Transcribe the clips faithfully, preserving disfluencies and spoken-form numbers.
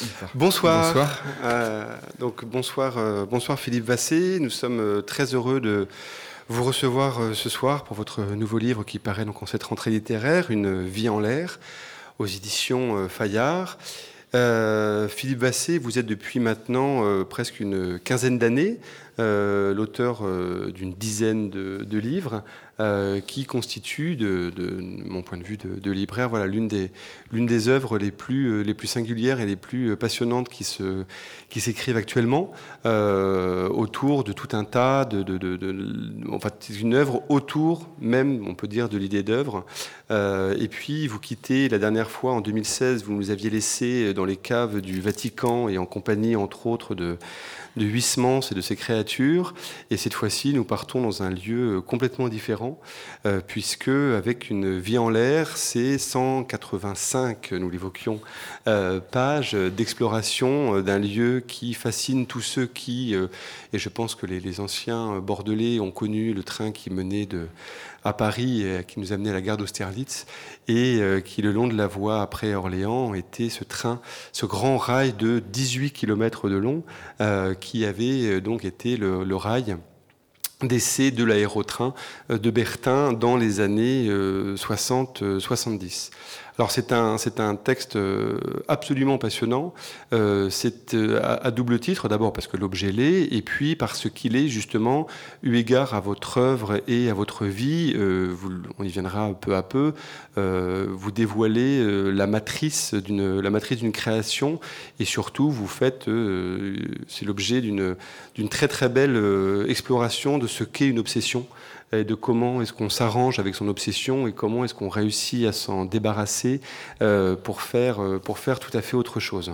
Bonsoir. Bonsoir. Euh, donc bonsoir, euh, bonsoir Philippe Vassé. Nous sommes euh, très heureux de vous recevoir euh, ce soir pour votre nouveau livre qui paraît donc en cette rentrée littéraire, Une vie en l'air, aux éditions euh, Fayard. Euh, Philippe Vassé, vous êtes depuis maintenant euh, presque une quinzaine d'années euh, l'auteur euh, d'une dizaine de, de livres euh, qui constituent, de, de mon point de vue de, de libraire, voilà, l'une des, l'une des œuvres les plus, les plus singulières et les plus passionnantes qui, se, qui s'écrivent actuellement euh, autour de tout un tas de... de, de, de enfin, c'est une œuvre autour même, on peut dire, de l'idée d'œuvre. Euh, et puis, vous quittez la dernière fois, en deux mille seize, vous nous aviez laissé dans les caves du Vatican et en compagnie, entre autres, de... de Huysmans et de ses créatures. Et cette fois-ci, nous partons dans un lieu complètement différent, euh, puisque avec Une vie en l'air, c'est cent quatre-vingt-cinq, nous l'évoquions, euh, pages d'exploration d'un lieu qui fascine tous ceux qui, euh, et je pense que les, les anciens bordelais ont connu le train qui menait de... à Paris, et qui nous amenait à la gare d'Austerlitz, et euh, qui, le long de la voie après Orléans, était ce train, ce grand rail de dix-huit kilomètres de long, euh, qui avait euh, donc été le, le rail d'essai de l'aérotrain de Bertin dans les années euh, soixante soixante-dix. Alors c'est un, c'est un texte absolument passionnant, euh, c'est à, à double titre, d'abord parce que l'objet l'est, et puis parce qu'il est justement, eu égard à votre œuvre et à votre vie, euh, vous, on y viendra peu à peu, euh, vous dévoilez euh, la matrice d'une, la matrice d'une création, et surtout vous faites, euh, c'est l'objet d'une, d'une très très belle euh, exploration de ce qu'est une obsession, et de comment est-ce qu'on s'arrange avec son obsession et comment est-ce qu'on réussit à s'en débarrasser euh, pour faire, euh, pour faire tout à fait autre chose.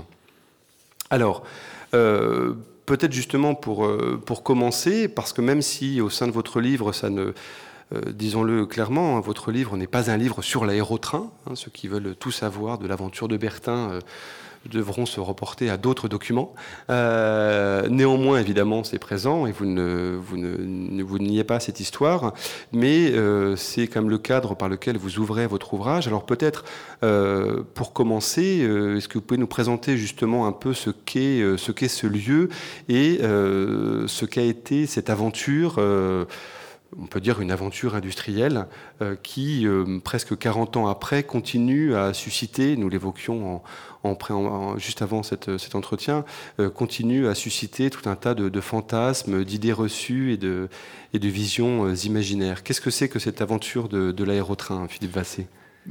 Alors, euh, peut-être justement pour, euh, pour commencer, parce que même si au sein de votre livre, ça ne... Euh, disons-le clairement, hein, votre livre n'est pas un livre sur l'aérotrain. Hein, ceux qui veulent tout savoir de l'aventure de Bertin euh, devront se reporter à d'autres documents. Euh, néanmoins, évidemment, c'est présent et vous ne, vous ne, vous ne niez pas cette histoire, mais euh, c'est quand même le cadre par lequel vous ouvrez votre ouvrage. Alors peut-être, euh, pour commencer, euh, est-ce que vous pouvez nous présenter justement un peu ce qu'est, euh, ce qu'est ce lieu et euh, ce qu'a été cette aventure euh, on peut dire une aventure industrielle euh, qui, euh, presque quarante ans après, continue à susciter, nous l'évoquions en, en, en, juste avant cette, cet entretien, euh, continue à susciter tout un tas de, de fantasmes, d'idées reçues et de, et de visions euh, imaginaires. Qu'est-ce que c'est que cette aventure de, de l'aérotrain, Philippe Vassé ?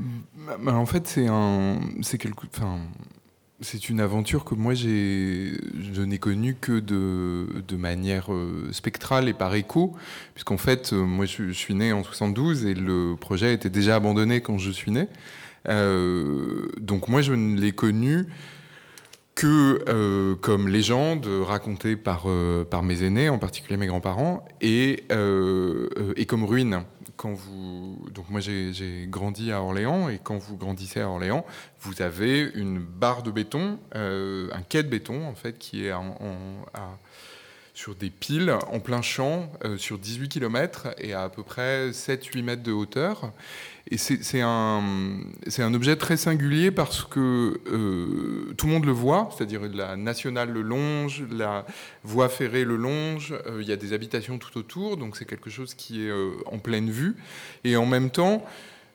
En fait, c'est, un, c'est quelque... Enfin... C'est une aventure que moi, j'ai, je n'ai connue que de, de manière euh, spectrale et par écho, puisqu'en fait, euh, moi, je, je suis né en soixante-douze et le projet était déjà abandonné quand je suis né. Euh, donc moi, je ne l'ai connu que euh, comme légende racontée par, euh, par mes aînés, en particulier mes grands-parents, et, euh, et comme ruine. Quand vous... Donc moi j'ai, j'ai grandi à Orléans, et quand vous grandissez à Orléans, vous avez une barre de béton, euh, un quai de béton en fait, qui est en, en, à, sur des piles en plein champ, euh, sur dix-huit kilomètres et à à peu près sept à huit mètres de hauteur. Et c'est, c'est, un, c'est un objet très singulier parce que euh, tout le monde le voit, c'est-à-dire la nationale le longe, la voie ferrée le longe, euh, il y a des habitations tout autour, donc c'est quelque chose qui est euh, en pleine vue. Et en même temps,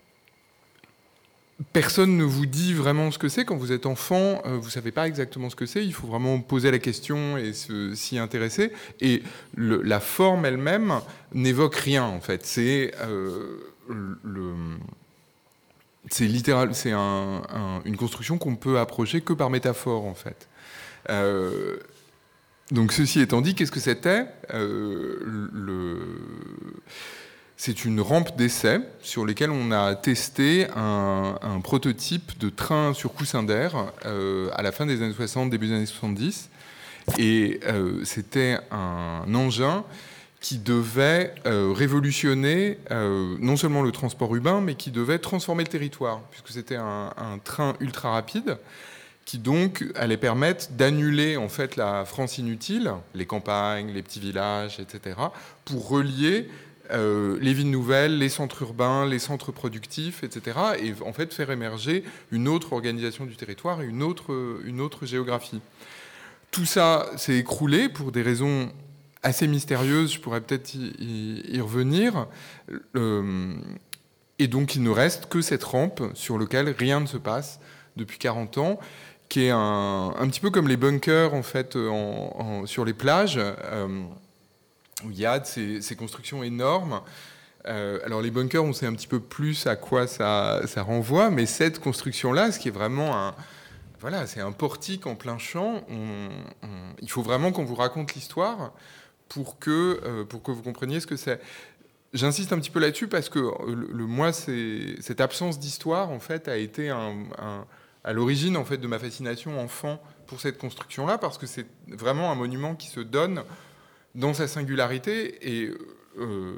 personne ne vous dit vraiment ce que c'est. Quand vous êtes enfant, euh, vous ne savez pas exactement ce que c'est. Il faut vraiment poser la question et se, s'y intéresser. Et le, la forme elle-même n'évoque rien, en fait. C'est... Euh, Le, c'est littéral, c'est un, un, une construction qu'on peut approcher que par métaphore en fait. Euh, donc ceci étant dit, qu'est-ce que c'était euh, le, c'est une rampe d'essai sur laquelle on a testé un, un prototype de train sur coussin d'air euh, à la fin des années soixante, début des années soixante-dix, et euh, c'était un engin qui devait euh, révolutionner euh, non seulement le transport urbain, mais qui devait transformer le territoire, puisque c'était un, un train ultra rapide qui donc allait permettre d'annuler en fait la France inutile, les campagnes, les petits villages, et cetera, pour relier euh, les villes nouvelles, les centres urbains, les centres productifs, et cetera. Et en fait faire émerger une autre organisation du territoire et une autre, une autre géographie. Tout ça s'est écroulé pour des raisons assez mystérieuses, je pourrais peut-être y, y revenir. Euh, et donc il ne reste que cette rampe sur laquelle rien ne se passe depuis quarante ans, qui est un, un petit peu comme les bunkers en fait, en, en, sur les plages, euh, où il y a ces, ces constructions énormes. Euh, alors les bunkers, on sait un petit peu plus à quoi ça, ça renvoie, mais cette construction-là, ce qui est vraiment un... Voilà, c'est un portique en plein champ. On, on, il faut vraiment qu'on vous raconte l'histoire pour que, euh, pour que vous compreniez ce que c'est. J'insiste un petit peu là-dessus parce que le, le, moi, c'est, cette absence d'histoire, en fait, a été un, un, à l'origine en fait, de ma fascination enfant pour cette construction-là, parce que c'est vraiment un monument qui se donne dans sa singularité. Et euh,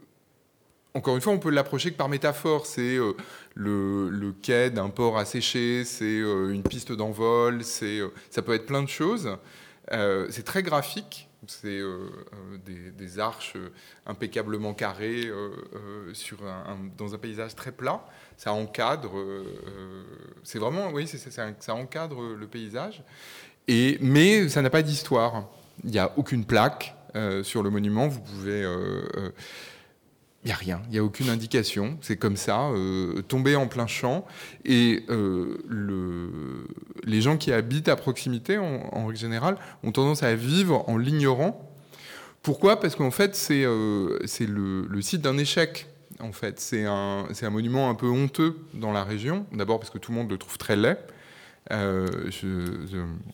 encore une fois, on peut l'approcher que par métaphore. C'est euh, le, le quai d'un port asséché, c'est euh, une piste d'envol, c'est, euh, ça peut être plein de choses. Euh, c'est très graphique. C'est euh, euh, des, des arches impeccablement carrées euh, euh, sur un, un, dans un paysage très plat. Ça encadre. Euh, c'est vraiment, oui, c'est, c'est, ça, ça encadre le paysage. Et, mais ça n'a pas d'histoire. Il n'y a aucune plaque euh, sur le monument. Vous pouvez. Euh, euh, Il n'y a rien, il n'y a aucune indication. C'est comme ça, euh, tombé en plein champ. Et euh, le, les gens qui habitent à proximité, en, en règle générale, ont tendance à vivre en l'ignorant. Pourquoi ? Parce qu'en fait, c'est, euh, c'est le, le site d'un échec. En fait, c'est un, c'est un monument un peu honteux dans la région. D'abord parce que tout le monde le trouve très laid. Euh, je... je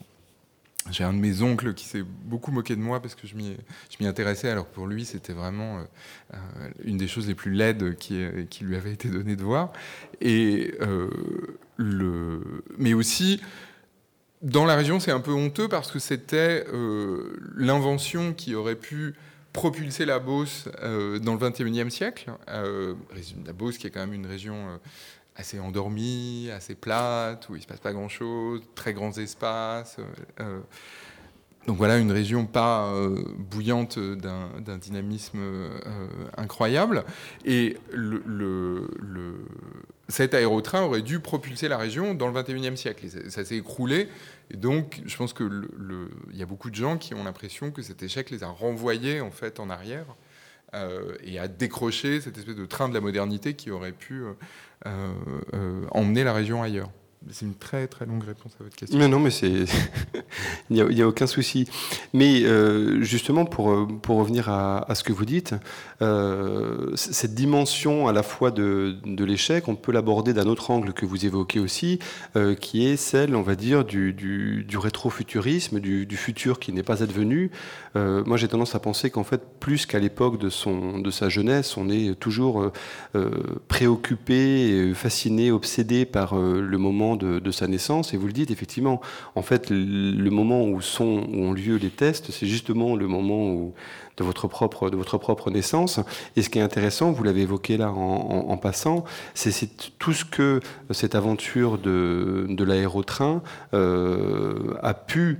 J'ai un de mes oncles qui s'est beaucoup moqué de moi parce que je m'y, je m'y intéressais, alors que pour lui, c'était vraiment euh, une des choses les plus laides qui, qui lui avait été donné de voir. Et, euh, le... Mais aussi, dans la région, c'est un peu honteux parce que c'était euh, l'invention qui aurait pu propulser la Beauce euh, dans le vingt et unième siècle. Euh, la Beauce, qui est quand même une région... Euh, assez endormie, assez plate, où il ne se passe pas grand-chose, très grands espaces. Euh, donc voilà, une région pas euh, bouillante d'un, d'un dynamisme euh, incroyable. Et le, le, le, cet aérotrain aurait dû propulser la région dans le vingt et unième siècle. Et ça, ça s'est écroulé. Et donc, je pense qu'il y a beaucoup de gens qui ont l'impression que cet échec les a renvoyés en, fait, en arrière. Euh, et à décrocher cette espèce de train de la modernité qui aurait pu euh, euh, emmener la région ailleurs. C'est une très très longue réponse à votre question. Mais non, mais c'est... il n'y a, il y a aucun souci. Mais euh, justement, pour, pour revenir à, à ce que vous dites, euh, cette dimension à la fois de, de l'échec, on peut l'aborder d'un autre angle que vous évoquez aussi, euh, qui est celle, on va dire, du, du, du rétrofuturisme, du, du futur qui n'est pas advenu. Euh, moi, j'ai tendance à penser qu'en fait, plus qu'à l'époque de, son, de sa jeunesse, on est toujours euh, préoccupé, fasciné, obsédé par euh, le moment De, de sa naissance. Et vous le dites, effectivement, en fait, le moment où, sont, où ont lieu les tests, c'est justement le moment où, de, votre propre, de votre propre naissance. Et ce qui est intéressant, vous l'avez évoqué là en, en, en passant, c'est, c'est tout ce que cette aventure de, de l'aérotrain euh, a pu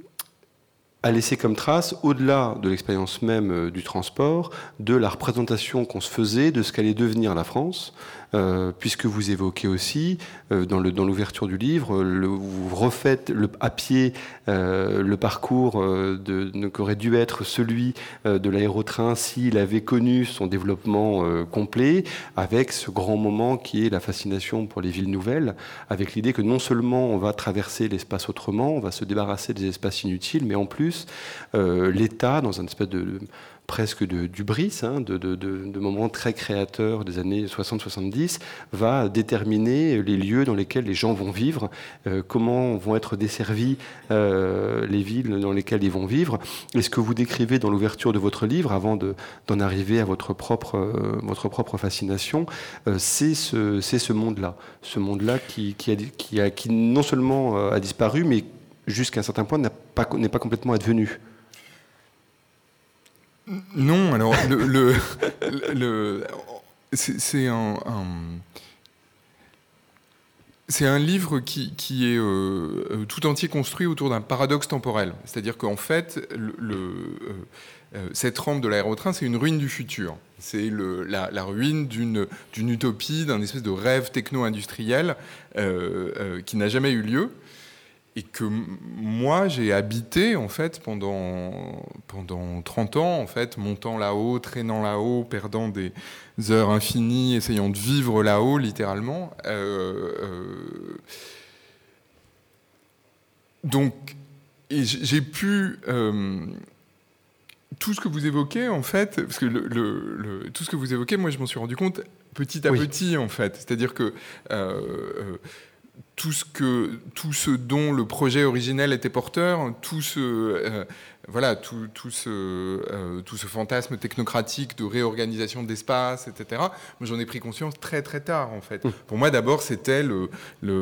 a laissé comme trace, au-delà de l'expérience même euh, du transport, de la représentation qu'on se faisait de ce qu'allait devenir la France, euh, puisque vous évoquez aussi, euh, dans, le, dans l'ouverture du livre, le, vous refaites le, à pied euh, le parcours euh, de, de, qu'aurait dû être celui euh, de l'aérotrain s'il avait connu son développement euh, complet, avec ce grand moment qui est la fascination pour les villes nouvelles, avec l'idée que non seulement on va traverser l'espace autrement, on va se débarrasser des espaces inutiles, mais en plus, Euh, l'État, dans un espèce de, de presque de d'hubris, hein, de, de, de, de moments très créateurs des années soixante soixante-dix, va déterminer les lieux dans lesquels les gens vont vivre, euh, comment vont être desservies euh, les villes dans lesquelles ils vont vivre. Et ce que vous décrivez dans l'ouverture de votre livre, avant de, d'en arriver à votre propre, euh, votre propre fascination, euh, c'est, ce, c'est ce monde-là, ce monde-là qui, qui, a, qui, a, qui non seulement a disparu, mais jusqu'à un certain point, n'a pas, n'est pas complètement advenu. Non, alors, le, le, le, c'est, c'est un, un... C'est un livre qui, qui est euh, tout entier construit autour d'un paradoxe temporel. C'est-à-dire qu'en fait, le, le, euh, cette rampe de l'aérotrain, c'est une ruine du futur. C'est le, la, la ruine d'une, d'une utopie, d'un espèce de rêve techno-industriel euh, euh, qui n'a jamais eu lieu. Et que moi, j'ai habité, en fait, pendant, pendant trente ans, en fait, montant là-haut, traînant là-haut, perdant des heures infinies, essayant de vivre là-haut, littéralement. Euh, euh... Donc, et j'ai pu... Euh... Tout ce que vous évoquez, en fait, parce que le, le, le, tout ce que vous évoquez, moi, je m'en suis rendu compte petit à oui. petit, en fait. C'est-à-dire que... Euh, euh, Tout ce, que, tout ce dont le projet originel était porteur, tout ce, euh, voilà, tout, tout, ce, euh, tout ce fantasme technocratique de réorganisation d'espace, et cetera, moi, j'en ai pris conscience très, très tard, en fait. Mmh. Pour moi, d'abord, c'était le... le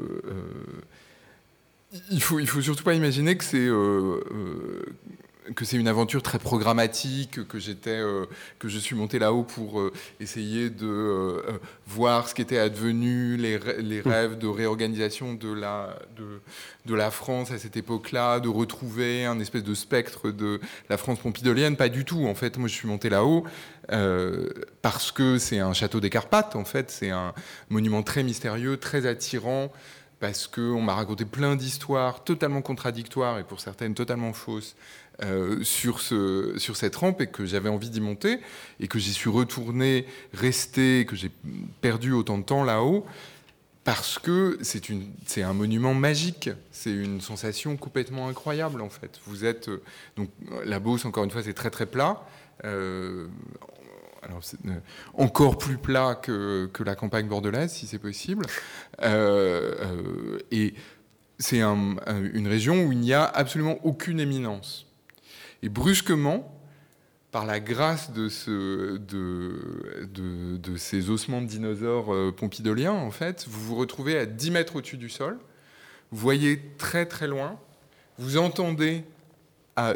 euh, il faut, il faut surtout pas imaginer que c'est... Euh, euh, que c'est une aventure très programmatique, que j'étais, euh, que je suis monté là-haut pour euh, essayer de euh, voir ce qu'était advenu, les, les rêves de réorganisation de la, de, de la France à cette époque-là, de retrouver un espèce de spectre de la France pompidolienne. Pas du tout, en fait. Moi, je suis monté là-haut euh, parce que c'est un château des Carpates, en fait. C'est un monument très mystérieux, très attirant, parce qu'on m'a raconté plein d'histoires totalement contradictoires et pour certaines totalement fausses euh, sur, ce, sur cette rampe, et que j'avais envie d'y monter et que j'y suis retourné, resté, que j'ai perdu autant de temps là-haut parce que c'est, une, c'est un monument magique. C'est une sensation complètement incroyable, en fait. Vous êtes... Euh, donc, la Beauce, encore une fois, c'est très, très plat. Euh, Alors, c'est encore plus plat que, que la campagne bordelaise, si c'est possible. Euh, euh, et c'est un, un, une région où il n'y a absolument aucune éminence. Et brusquement, par la grâce de, ce, de, de, de ces ossements de dinosaures euh, pompidoliens, en fait, vous vous retrouvez à dix mètres au-dessus du sol. Vous voyez très, très loin. Vous entendez à...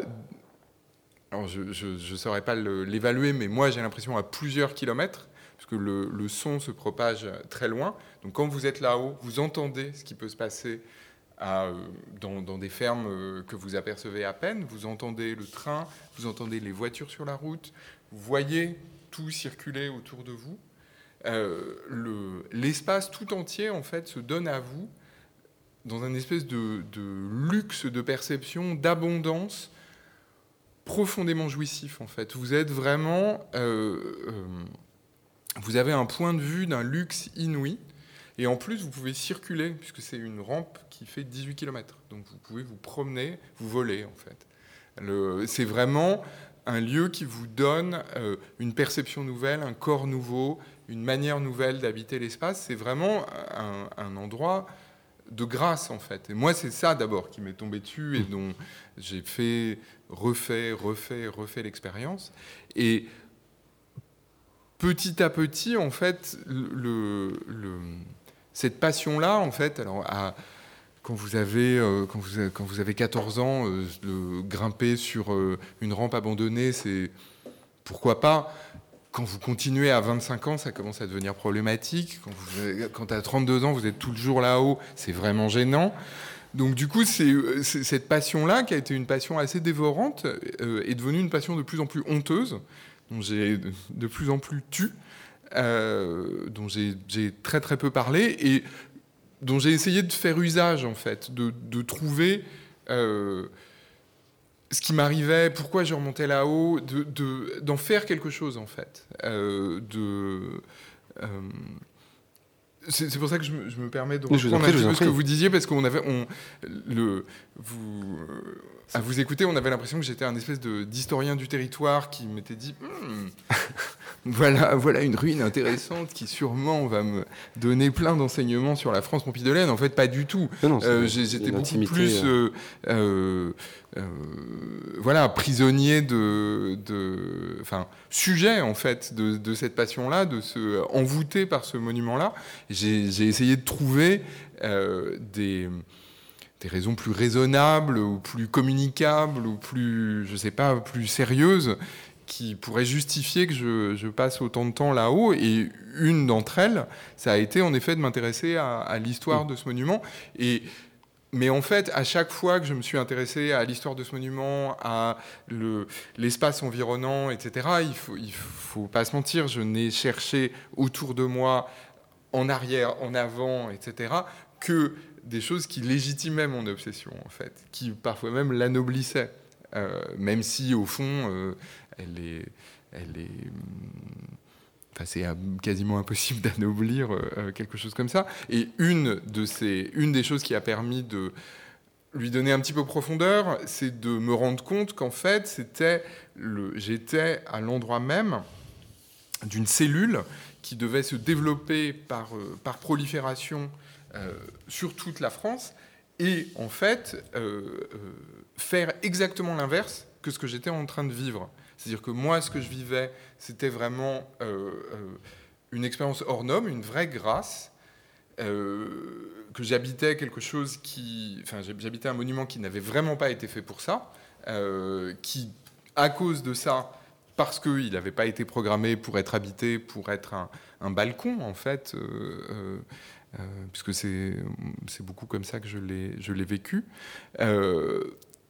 Alors, je ne saurais pas le, l'évaluer, mais moi, j'ai l'impression à plusieurs kilomètres, parce que le, le son se propage très loin. Donc, quand vous êtes là-haut, vous entendez ce qui peut se passer à, dans, dans des fermes que vous apercevez à peine. Vous entendez le train, vous entendez les voitures sur la route, vous voyez tout circuler autour de vous. Euh, le, l'espace tout entier, en fait, se donne à vous dans un espèce de, de luxe de perception, d'abondance, profondément jouissif, en fait. Vous êtes vraiment... Euh, euh, vous avez un point de vue d'un luxe inouï, et en plus, vous pouvez circuler, puisque c'est une rampe qui fait dix-huit kilomètres. Donc, vous pouvez vous promener, vous voler, en fait. Le, c'est vraiment un lieu qui vous donne euh, une perception nouvelle, un corps nouveau, une manière nouvelle d'habiter l'espace. C'est vraiment un, un endroit de grâce, en fait. Et moi, c'est ça, d'abord, qui m'est tombé dessus et dont j'ai fait... refait, refait, refait l'expérience. Et petit à petit, en fait, le, le, cette passion-là, en fait, alors, à, quand, vous avez, euh, quand, vous avez, quand vous avez quatorze ans, euh, de grimper sur euh, une rampe abandonnée, c'est pourquoi pas. Quand vous continuez à vingt-cinq ans, ça commence à devenir problématique. Quand, vous, quand à trente-deux ans, vous êtes tout le jour là-haut, c'est vraiment gênant. Donc du coup, c'est, c'est, cette passion-là, qui a été une passion assez dévorante, euh, est devenue une passion de plus en plus honteuse, dont j'ai de, de plus en plus tu, euh, dont j'ai, j'ai très très peu parlé, et dont j'ai essayé de faire usage, en fait, de, de trouver euh, ce qui m'arrivait, pourquoi je remontais là-haut, de, de, d'en faire quelque chose, en fait. Euh, de... Euh, C'est, c'est pour ça que je me, je me permets de reprendre un petit peu ce que vous disiez, parce qu'on avait, on, le, vous, à vous écouter, on avait l'impression que j'étais un espèce de, d'historien du territoire qui m'était dit hm, voilà, voilà une ruine intéressante qui sûrement va me donner plein d'enseignements sur la France pompidolienne. En fait, pas du tout. Non, non, euh, j'étais beaucoup plus euh, euh, euh, voilà, prisonnier de, de, enfin, sujet en fait de, de cette passion-là, de se envoûter par ce monument-là. J'ai, j'ai essayé de trouver euh, des, des raisons plus raisonnables ou plus communicables ou plus, je sais pas, plus sérieuses qui pourraient justifier que je, je passe autant de temps là-haut. Et une d'entre elles, ça a été en effet de m'intéresser à, à l'histoire de ce monument. Et, mais en fait, à chaque fois que je me suis intéressé à l'histoire de ce monument, à le, l'espace environnant, et cetera, il faut, il faut pas se mentir, je n'ai cherché autour de moi, en arrière, en avant, et cetera, que des choses qui légitimaient mon obsession, en fait, qui parfois même l'annoblissaient, euh, même si, au fond, euh, elle est... Elle est Enfin, c'est quasiment impossible d'anoblir euh, quelque chose comme ça. Et une, de ces, une des choses qui a permis de lui donner un petit peu de profondeur, c'est de me rendre compte qu'en fait, c'était le, j'étais à l'endroit même d'une cellule qui devait se développer par, euh, par prolifération euh, sur toute la France et, en fait, euh, euh, faire exactement l'inverse que ce que j'étais en train de vivre. C'est-à-dire que moi, ce que je vivais, c'était vraiment euh, euh, une expérience hors norme, une vraie grâce, euh, que j'habitais quelque chose qui... Enfin, j'habitais un monument qui n'avait vraiment pas été fait pour ça, euh, qui, à cause de ça, parce qu'il n'avait pas été programmé pour être habité, pour être un, un balcon, en fait, euh, euh, euh, puisque c'est, c'est beaucoup comme ça que je l'ai, je l'ai vécu, euh,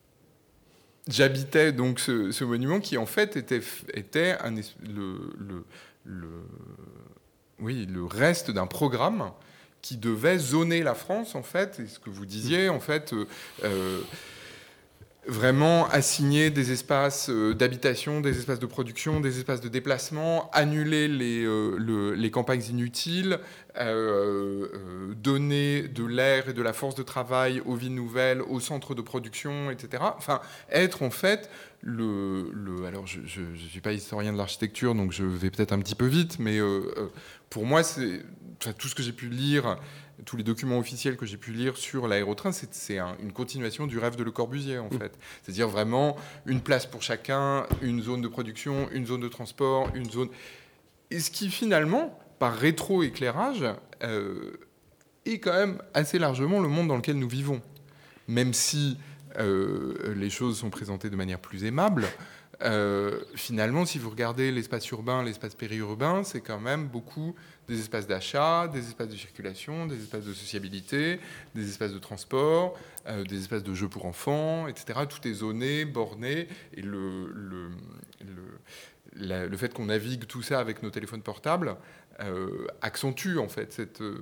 j'habitais donc ce, ce monument qui en fait était, était un, le, le, le, oui, le reste d'un programme qui devait zoner la France en fait, et ce que vous disiez en fait, euh, euh, vraiment assigner des espaces d'habitation, des espaces de production, des espaces de déplacement, annuler les, euh, le, les campagnes inutiles, euh, euh, donner de l'air et de la force de travail aux villes nouvelles, aux centres de production, et cetera. Enfin, être en fait le... le alors, je ne suis pas historien de l'architecture, donc je vais peut-être un petit peu vite, mais euh, pour moi, c'est, enfin, tout ce que j'ai pu lire... tous les documents officiels que j'ai pu lire sur l'aérotrain, c'est, c'est un, une continuation du rêve de Le Corbusier, en fait. C'est-à-dire vraiment une place pour chacun, une zone de production, une zone de transport, une zone... Et ce qui, finalement, par rétro-éclairage, euh, est quand même assez largement le monde dans lequel nous vivons. Même si euh, les choses sont présentées de manière plus aimable, Euh, finalement, si vous regardez l'espace urbain, l'espace périurbain, c'est quand même beaucoup des espaces d'achat, des espaces de circulation, des espaces de sociabilité, des espaces de transport, euh, des espaces de jeux pour enfants, et cetera. Tout est zoné, borné, et le, le, le, la, le fait qu'on navigue tout ça avec nos téléphones portables euh, accentue en fait cette... Euh,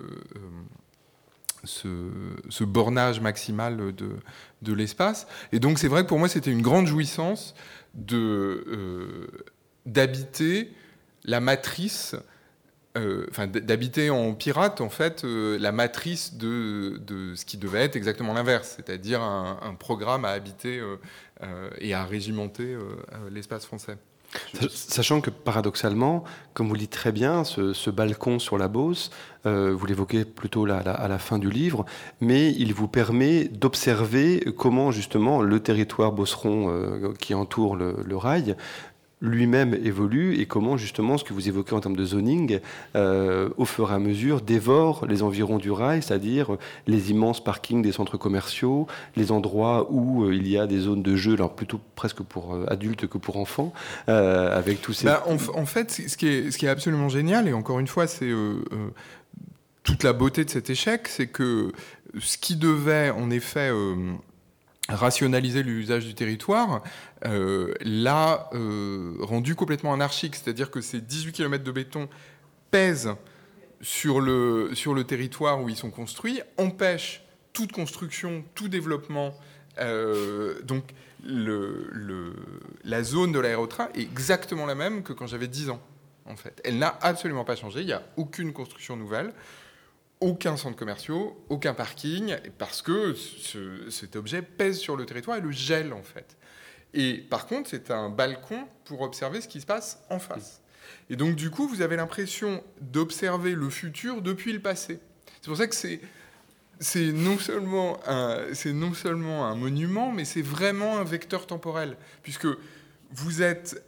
Ce, ce bornage maximal de, de l'espace. Et donc, c'est vrai que pour moi, c'était une grande jouissance de, euh, d'habiter la matrice, euh, enfin, d'habiter en pirate, en fait, euh, la matrice de, de ce qui devait être exactement l'inverse, c'est-à-dire un, un programme à habiter euh, euh, et à régimenter euh, l'espace français. Sachant que paradoxalement, comme vous le dites très bien, ce, ce balcon sur la Beauce, euh, vous l'évoquez plutôt là, là, à la fin du livre, mais il vous permet d'observer comment justement le territoire beauceron euh, qui entoure le, le rail lui-même évolue et comment justement ce que vous évoquez en termes de zoning, euh, au fur et à mesure, dévore les environs du rail, c'est-à-dire les immenses parkings des centres commerciaux, les endroits où euh, il y a des zones de jeu, alors plutôt presque pour euh, adultes que pour enfants, euh, avec tous ces... Bah, en, en fait, ce qui, est, ce qui est absolument génial, et encore une fois, c'est euh, euh, toute la beauté de cet échec, c'est que ce qui devait en effet... Euh, rationaliser l'usage du territoire, euh, l'a euh, rendu complètement anarchique. C'est-à-dire que ces dix-huit kilomètres de béton pèsent sur le, sur le territoire où ils sont construits, empêchent toute construction, tout développement. Euh, donc, le, le, la zone de l'aérotrain est exactement la même que quand j'avais dix ans, en fait. Elle n'a absolument pas changé. Il n'y a aucune construction nouvelle. Aucun centre commercial, aucun parking, parce que ce, cet objet pèse sur le territoire et le gèle, en fait. Et par contre, c'est un balcon pour observer ce qui se passe en face. Et donc, du coup, vous avez l'impression d'observer le futur depuis le passé. C'est pour ça que c'est, c'est, non seulement un, c'est non seulement un monument, mais c'est vraiment un vecteur temporel, puisque vous êtes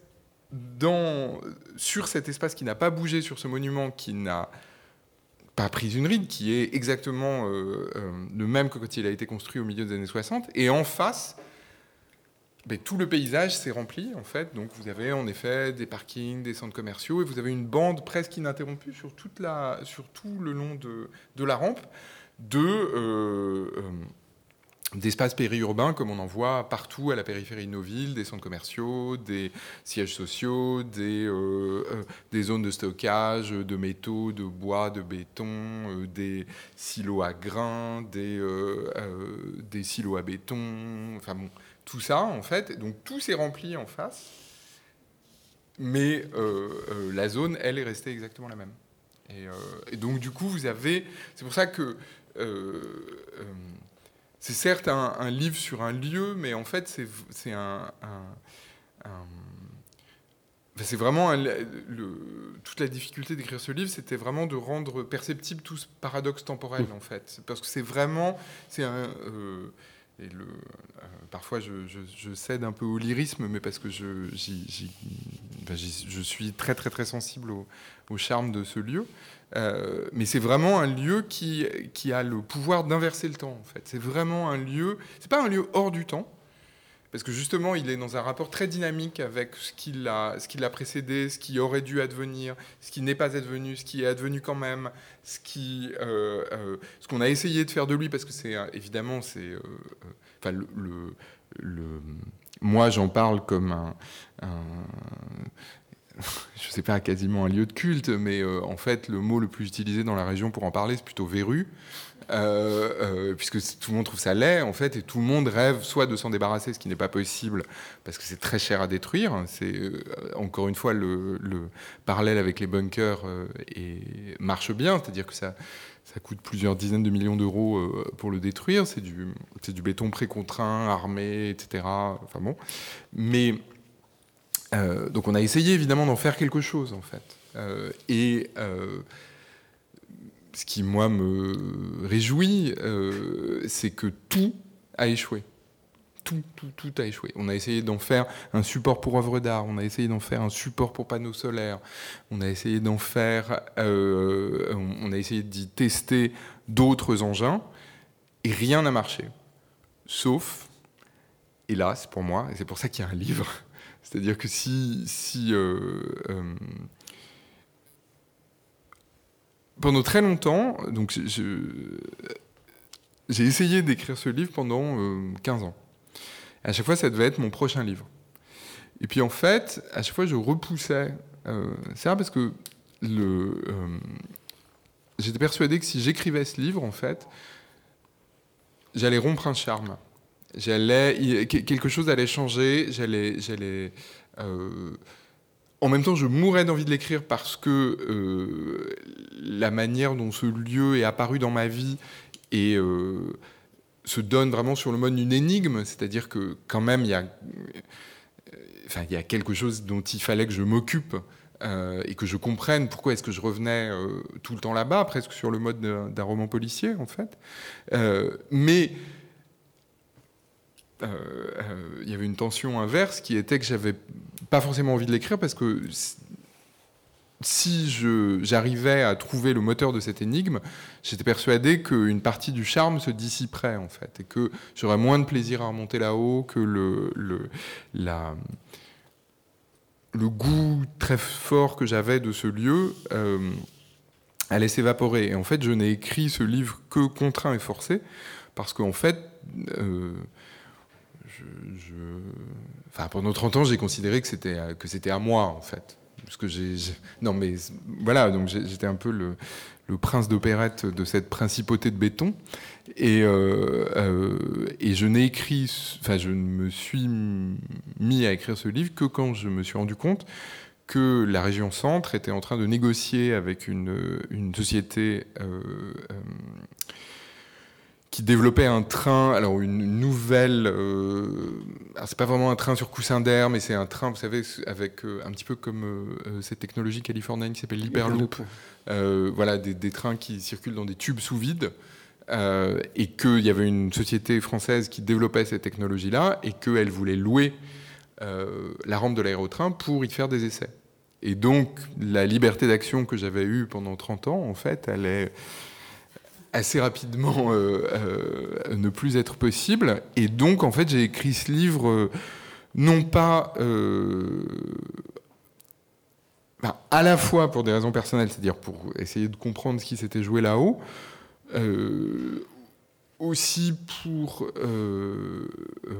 dans, sur cet espace qui n'a pas bougé, sur ce monument qui n'a pas pris une ride, qui est exactement euh, euh, le même que quand il a été construit au milieu des années soixante. Et en face, ben, tout le paysage s'est rempli, en fait. Donc, vous avez en effet des parkings, des centres commerciaux, et vous avez une bande presque ininterrompue sur, toute la, sur tout le long de, de la rampe de, euh, euh, d'espaces périurbains, comme on en voit partout à la périphérie de nos villes, des centres commerciaux, des sièges sociaux, des, euh, euh, des zones de stockage de métaux, de bois, de béton, euh, des silos à grains, des, euh, euh, des silos à béton, enfin bon... Tout ça, en fait, donc tout s'est rempli en face, mais euh, euh, la zone, elle, est restée exactement la même. Et, euh, et donc, du coup, vous avez... C'est pour ça que euh, euh, c'est certes un, un livre sur un lieu, mais en fait, c'est, c'est un... un, un enfin, c'est vraiment... Un, le, toute la difficulté d'écrire ce livre, c'était vraiment de rendre perceptible tout ce paradoxe temporel, en fait. Parce que c'est vraiment... C'est un... Euh, Et le, euh, parfois, je, je, je cède un peu au lyrisme, mais parce que je, j'y, j'y, ben j'y, je suis très, très, très sensible au, au charme de ce lieu. Euh, mais c'est vraiment un lieu qui, qui a le pouvoir d'inverser le temps, en fait. C'est vraiment un lieu... C'est pas un lieu hors du temps, parce que justement, il est dans un rapport très dynamique avec ce qui l'a, ce qui l'a précédé, ce qui aurait dû advenir, ce qui n'est pas advenu, ce qui est advenu quand même, ce, qui, euh, euh, ce qu'on a essayé de faire de lui, parce que c'est évidemment, c'est, euh, euh, enfin, le, le, le, moi, j'en parle comme un, un je sais pas, quasiment un lieu de culte, mais euh, en fait, le mot le plus utilisé dans la région pour en parler, c'est plutôt verrue. Euh, euh, puisque tout le monde trouve ça laid, en fait, et tout le monde rêve soit de s'en débarrasser, ce qui n'est pas possible, parce que c'est très cher à détruire. C'est, euh, encore une fois, le, le parallèle avec les bunkers euh, et marche bien, c'est-à-dire que ça, ça coûte plusieurs dizaines de millions d'euros euh, pour le détruire. C'est du, c'est du béton précontraint, armé, et cetera. Enfin bon. Mais, euh, donc on a essayé, évidemment, d'en faire quelque chose, en fait. Euh, et... Euh, ce qui, moi, me réjouit, euh, c'est que tout a échoué. Tout, tout, tout a échoué. On a essayé d'en faire un support pour œuvres d'art, on a essayé d'en faire un support pour panneaux solaires, on a essayé d'en faire... Euh, on a essayé d'y tester d'autres engins, et rien n'a marché. Sauf, hélas, pour moi, et c'est pour ça qu'il y a un livre, c'est-à-dire que si... si euh, euh, pendant très longtemps, donc je, j'ai essayé d'écrire ce livre pendant euh, quinze ans. À chaque fois, ça devait être mon prochain livre. Et puis en fait, à chaque fois, je repoussais. Euh, c'est rare parce que le, euh, j'étais persuadé que si j'écrivais ce livre, en fait, j'allais rompre un charme. J'allais, quelque chose allait changer. J'allais, j'allais. Euh, En même temps, je mourais d'envie de l'écrire parce que euh, la manière dont ce lieu est apparu dans ma vie et euh, se donne vraiment sur le mode d'une énigme, c'est-à-dire que quand même, il y a, enfin, il y a quelque chose dont il fallait que je m'occupe euh, et que je comprenne pourquoi est-ce que je revenais euh, tout le temps là-bas, presque sur le mode d'un, d'un roman policier, en fait. Euh, mais... Il euh, euh, y avait une tension inverse qui était que j'avais pas forcément envie de l'écrire parce que si je, j'arrivais à trouver le moteur de cette énigme, j'étais persuadé qu'une partie du charme se dissiperait en fait et que j'aurais moins de plaisir à remonter là-haut, que le, le, la, le goût très fort que j'avais de ce lieu euh, allait s'évaporer. Et en fait, je n'ai écrit ce livre que contraint et forcé parce qu'en fait... Euh, Je, je... Enfin, pendant trente ans, j'ai considéré que c'était, que c'était à moi, en fait. Parce que j'ai, j'ai... Non, mais voilà, donc j'étais un peu le, le prince d'opérette de cette principauté de béton. Et, euh, euh, et je n'ai écrit... Enfin, je ne me suis mis à écrire ce livre que quand je me suis rendu compte que la région Centre était en train de négocier avec une, une société... Euh, euh, qui développait un train, alors une nouvelle, euh, alors c'est pas vraiment un train sur coussin d'air, mais c'est un train, vous savez, avec euh, un petit peu comme euh, cette technologie californienne qui s'appelle l'Hyperloop, euh, voilà, des, des trains qui circulent dans des tubes sous vide, euh, et qu'il y avait une société française qui développait cette technologie-là, et qu'elle voulait louer euh, la rampe de l'aérotrain pour y faire des essais. Et donc, la liberté d'action que j'avais eue pendant trente ans, en fait, elle est... assez rapidement euh, euh, ne plus être possible. Et donc, en fait, j'ai écrit ce livre euh, non pas euh, ben, à la fois pour des raisons personnelles, c'est-à-dire pour essayer de comprendre ce qui s'était joué là-haut, euh, aussi pour... Euh, euh,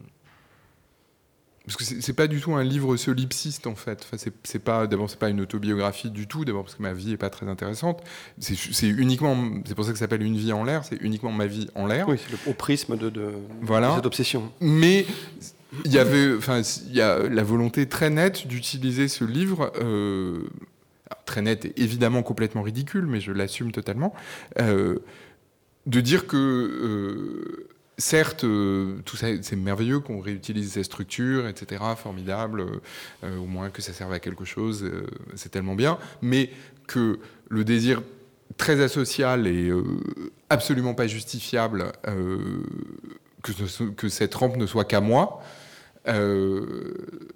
parce que c'est, c'est pas du tout un livre solipsiste en fait. Enfin, c'est, c'est pas, d'abord, c'est pas une autobiographie du tout. D'abord parce que ma vie est pas très intéressante. C'est, c'est uniquement, c'est pour ça que ça s'appelle Une vie en l'air. C'est uniquement ma vie en l'air. Oui, c'est le, au prisme de, de, voilà. de cette obsession. Mais il y avait, enfin, il y a la volonté très nette d'utiliser ce livre. Euh, très nette et évidemment complètement ridicule, mais je l'assume totalement. Euh, de dire que euh, certes, euh, tout ça, c'est merveilleux qu'on réutilise ces structures, et cetera, formidable, euh, au moins que ça serve à quelque chose, euh, c'est tellement bien, mais que le désir très asocial et euh, absolument pas justifiable, euh, que, ce, que cette rampe ne soit qu'à moi, euh,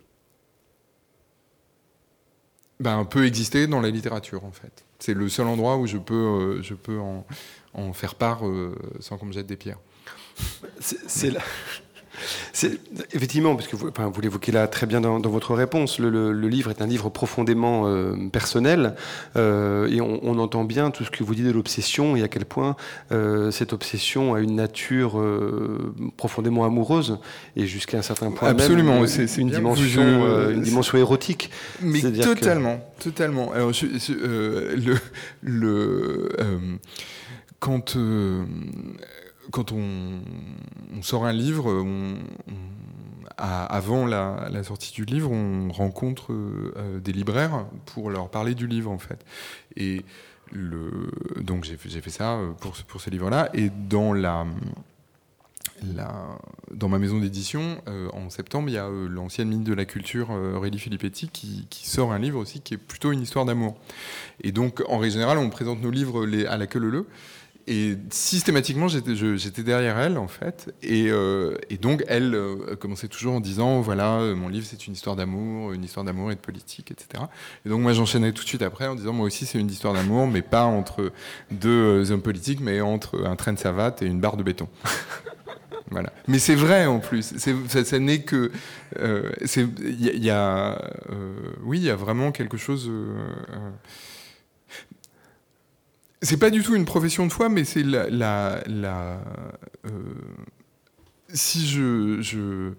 ben, peut exister dans la littérature, en fait. C'est le seul endroit où je peux, euh, je peux en, en faire part euh, sans qu'on me jette des pierres. C'est, c'est là. C'est, effectivement, parce que vous, enfin, vous l'évoquez là très bien dans, dans votre réponse, le, le, le livre est un livre profondément euh, personnel euh, et on, on entend bien tout ce que vous dites de l'obsession et à quel point euh, cette obsession a une nature euh, profondément amoureuse et jusqu'à un certain point absolument, même c'est, c'est une, dimension, je... euh, une dimension érotique. Mais totalement, que... totalement. Alors, je, je, euh, le, le, euh, quand... Euh, Quand on, on sort un livre, on, on, à, avant la, la sortie du livre, on rencontre euh, des libraires pour leur parler du livre, en fait. Et le, donc j'ai, j'ai fait ça pour, pour ce livre-là. Et dans, la, la, dans ma maison d'édition, euh, en septembre, il y a euh, l'ancienne ministre de la Culture, euh, Aurélie Filippetti, qui, qui sort un livre aussi qui est plutôt une histoire d'amour. Et donc, en règle générale, on présente nos livres les, à la queue leu-leu. Et systématiquement, j'étais, je, j'étais derrière elle, en fait. Et, euh, et donc, elle euh, commençait toujours en disant, voilà, euh, mon livre, c'est une histoire d'amour, une histoire d'amour et de politique, et cetera. Et donc, moi, j'enchaînais tout de suite après en disant, moi aussi, c'est une histoire d'amour, mais pas entre deux euh, hommes politiques, mais entre un train de savate et une barre de béton. Voilà. Mais c'est vrai, en plus. C'est, ça, ça n'est que... Euh, c'est, y, y a, euh, oui, il y a vraiment quelque chose... Euh, euh, C'est pas du tout une profession de foi, mais c'est la... la, la euh, si je, je...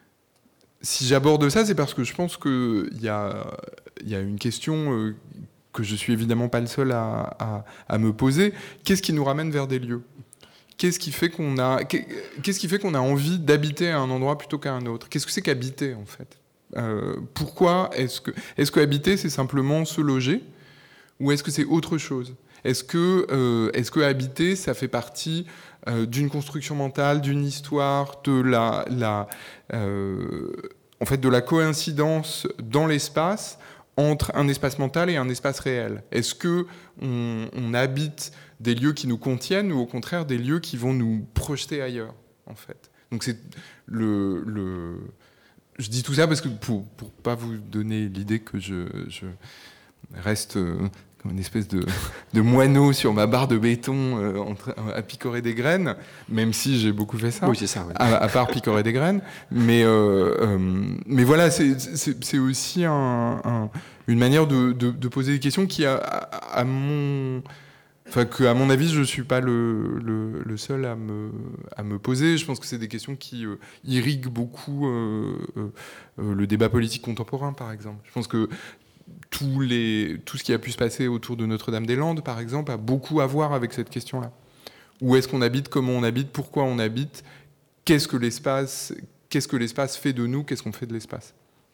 Si j'aborde ça, c'est parce que je pense qu'il y a, y a une question euh, que je suis évidemment pas le seul à, à, à me poser. Qu'est-ce qui nous ramène vers des lieux ? Qu'est-ce qui fait qu'on a, qu'est-ce qui fait qu'on a envie d'habiter à un endroit plutôt qu'à un autre ? Qu'est-ce que c'est qu'habiter, en fait ? euh, Pourquoi est-ce que... Est-ce que habiter, c'est simplement se loger ? Ou est-ce que c'est autre chose ? Est-ce que, euh, est-ce que habiter, ça fait partie euh, d'une construction mentale, d'une histoire, de la, la, euh, en fait, de la coïncidence dans l'espace entre un espace mental et un espace réel ? Est-ce que on, on habite des lieux qui nous contiennent ou au contraire des lieux qui vont nous projeter ailleurs, en fait ? Donc c'est le, le... Je dis tout ça parce que pour pour pas vous donner l'idée que je, je reste euh, comme une espèce de, de moineau sur ma barre de béton euh, en train, à picorer des graines, même si j'ai beaucoup fait ça, oui, c'est ça oui. à, à part picorer des graines. Mais, euh, euh, mais voilà, c'est, c'est, c'est aussi un, un, une manière de, de, de poser des questions qui, à, à, à mon... Enfin, que, à mon avis, je ne suis pas le, le, le seul à me, à me poser. Je pense que c'est des questions qui euh, irriguent beaucoup euh, euh, le débat politique contemporain, par exemple. Je pense que Tous les, tout ce qui a pu se passer autour de Notre-Dame-des-Landes, par exemple, a beaucoup à voir avec cette question-là. Où est-ce qu'on habite, comment on habite, pourquoi on habite, qu'est-ce que l'espace, qu'est-ce que l'espace fait de nous, qu'est-ce qu'on fait de l'espace.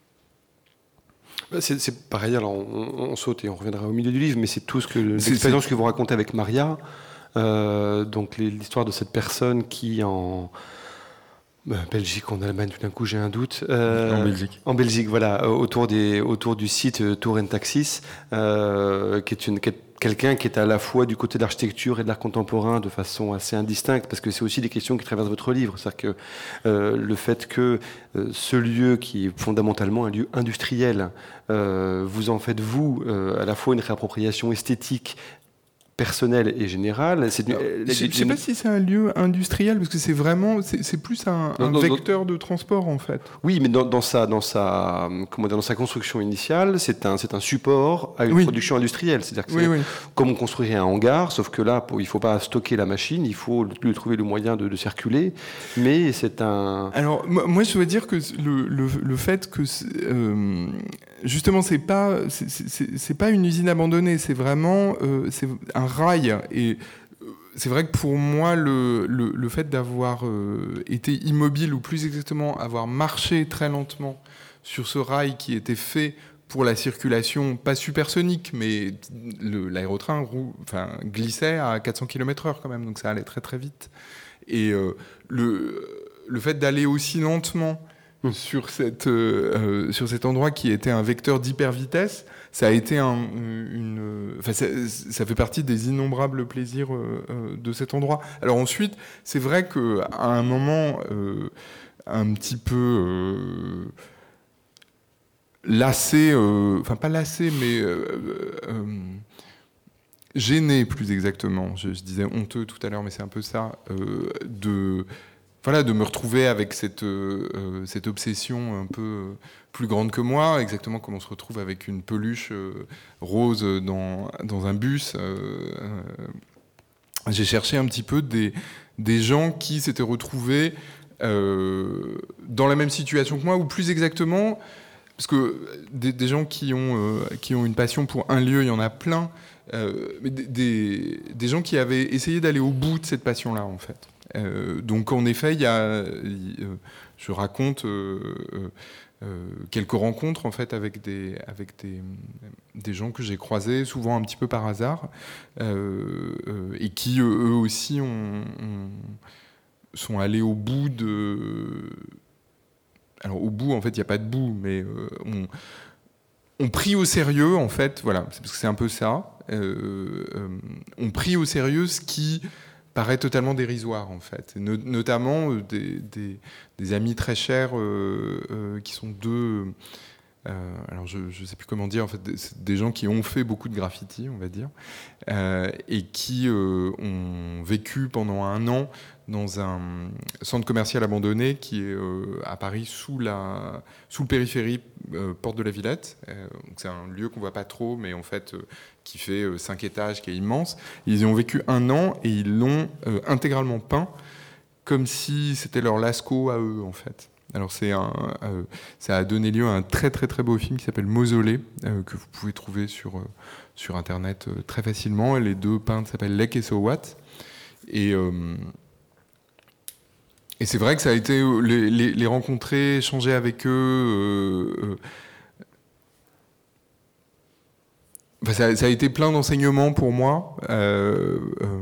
C'est, c'est pareil, alors on, on saute et on reviendra au milieu du livre, mais c'est tout ce que l'expérience c'est... que vous racontez avec Maria, euh, donc les, l'histoire de cette personne qui en... Ben, Belgique, en Allemagne, tout d'un coup, j'ai un doute. Euh, en Belgique. En Belgique, voilà, autour, des, autour du site euh, Tour and Taxis, euh, qui est, une, qui est quelqu'un qui est à la fois du côté de l'architecture et de l'art contemporain de façon assez indistincte, parce que c'est aussi des questions qui traversent votre livre. C'est-à-dire que euh, le fait que euh, ce lieu, qui est fondamentalement un lieu industriel, euh, vous en faites, vous, euh, à la fois une réappropriation esthétique, personnelle et générale. C'est une, Alors, je ne sais pas si c'est un lieu industriel, parce que c'est vraiment, c'est, c'est plus un, un non, vecteur non, de transport en fait. Oui, mais dans, dans, sa, dans, sa, comment dire, dans sa construction initiale, c'est un, c'est un support à une oui. production industrielle. C'est-à-dire que c'est oui, oui. comme on construirait un hangar, sauf que là, pour, il ne faut pas stocker la machine, il faut lui trouver le moyen de, de circuler. Mais c'est un... Alors, moi, je dois dire que le, le, le fait que... Euh, justement, c'est pas, c'est, c'est, c'est pas une usine abandonnée, c'est vraiment euh, c'est un rail. Et c'est vrai que pour moi, le, le, le fait d'avoir euh, été immobile, ou plus exactement avoir marché très lentement sur ce rail qui était fait pour la circulation, pas supersonique, mais le, l'aérotrain roule, enfin, glissait à quatre cents kilomètres heure quand même, donc ça allait très très vite. Et euh, le, le fait d'aller aussi lentement sur, cette, euh, sur cet endroit qui était un vecteur d'hypervitesse, ça a été un, une, enfin ça, ça fait partie des innombrables plaisirs euh, de cet endroit. Alors ensuite, c'est vrai qu'à un moment euh, un petit peu euh, lassé, euh, enfin pas lassé, mais euh, euh, gêné plus exactement, je, je disais honteux tout à l'heure, mais c'est un peu ça, euh, de... Voilà, de me retrouver avec cette, euh, cette obsession un peu plus grande que moi, exactement comme on se retrouve avec une peluche euh, rose dans, dans un bus. Euh, euh, j'ai cherché un petit peu des, des gens qui s'étaient retrouvés euh, dans la même situation que moi, ou plus exactement, parce que des, des gens qui ont, euh, qui ont une passion pour un lieu, il y en a plein, euh, mais des, des, des gens qui avaient essayé d'aller au bout de cette passion-là, en fait. Euh, donc en effet, il y a, euh, je raconte euh, euh, quelques rencontres en fait avec des avec des, des gens que j'ai croisés, souvent un petit peu par hasard, euh, euh, et qui eux aussi ont, ont, sont allés au bout de. Alors au bout, en fait, il n'y a pas de bout, mais euh, on on pris au sérieux en fait. Voilà, c'est parce que c'est un peu ça. Euh, euh, on prit au sérieux ce qui paraît totalement dérisoire en fait, no- notamment euh, des, des, des amis très chers euh, euh, qui sont deux, euh, alors je ne sais plus comment dire, en fait, des, des gens qui ont fait beaucoup de graffiti, on va dire, euh, et qui euh, ont vécu pendant un an dans un centre commercial abandonné qui est euh, à Paris sous, la, sous le périphérique euh, Porte de la Villette. Euh, donc c'est un lieu qu'on ne voit pas trop, mais en fait euh, qui fait euh, cinq étages, qui est immense. Ils y ont vécu un an et ils l'ont euh, intégralement peint comme si c'était leur Lascaux à eux, en fait. Alors c'est un, euh, ça a donné lieu à un très très très beau film qui s'appelle Mausolée, euh, que vous pouvez trouver sur, euh, sur Internet euh, très facilement. Les deux peintres s'appellent Lek et Sowat. Et... Euh, Et c'est vrai que ça a été les, les, les rencontrer, échanger avec eux. Euh, euh, enfin, ça, ça a été plein d'enseignements pour moi. Euh, euh,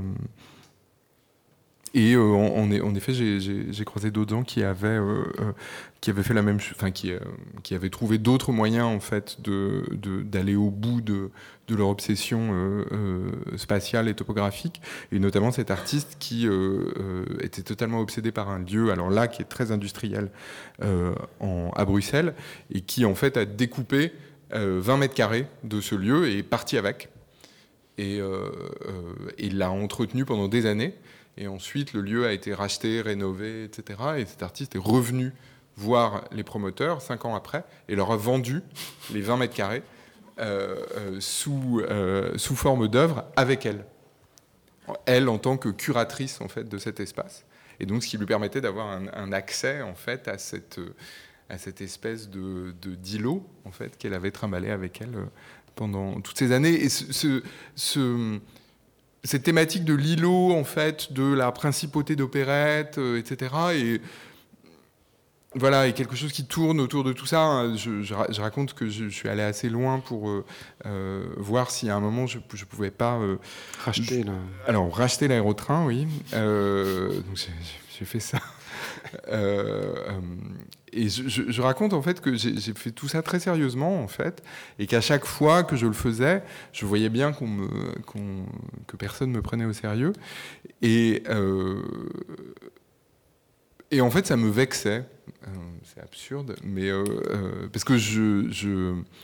et euh, en, en effet, j'ai, j'ai, j'ai croisé d'autres gens qui avaient, euh, euh, qui avaient fait la même, enfin qui, euh, qui avaient trouvé d'autres moyens en fait de, de d'aller au bout de, de leur obsession euh, euh, spatiale et topographique, et notamment cet artiste qui euh, euh, était totalement obsédé par un lieu, alors là qui est très industriel euh, en, à Bruxelles, et qui en fait a découpé euh, vingt mètres carrés de ce lieu et est parti avec, et euh, euh, il l'a entretenu pendant des années. Et ensuite, le lieu a été racheté, rénové, et cetera. Et cet artiste est revenu voir les promoteurs cinq ans après et leur a vendu les vingt mètres carrés euh, euh, sous, euh, sous forme d'œuvre avec elle. Elle en tant que curatrice en fait, de cet espace. Et donc, ce qui lui permettait d'avoir un, un accès en fait, à, cette, à cette espèce de, de, d'îlot en fait, qu'elle avait trimballé avec elle pendant toutes ces années. Et ce... ce, ce cette thématique de l'îlot, en fait, de la principauté d'opérette, euh, et cetera. Et voilà, et quelque chose qui tourne autour de tout ça. Je, je, je raconte que je, je suis allé assez loin pour euh, euh, voir si à un moment je ne pouvais pas euh, racheter. Là. Alors racheter l'aérotrain, oui. Euh, donc j'ai, j'ai fait ça. euh, euh, et je, je, je raconte en fait que j'ai, j'ai fait tout ça très sérieusement en fait, et qu'à chaque fois que je le faisais, je voyais bien qu'on me, qu'on, que personne me prenait au sérieux, et euh, et en fait ça me vexait. Euh, c'est absurde, mais euh, euh, parce que je, je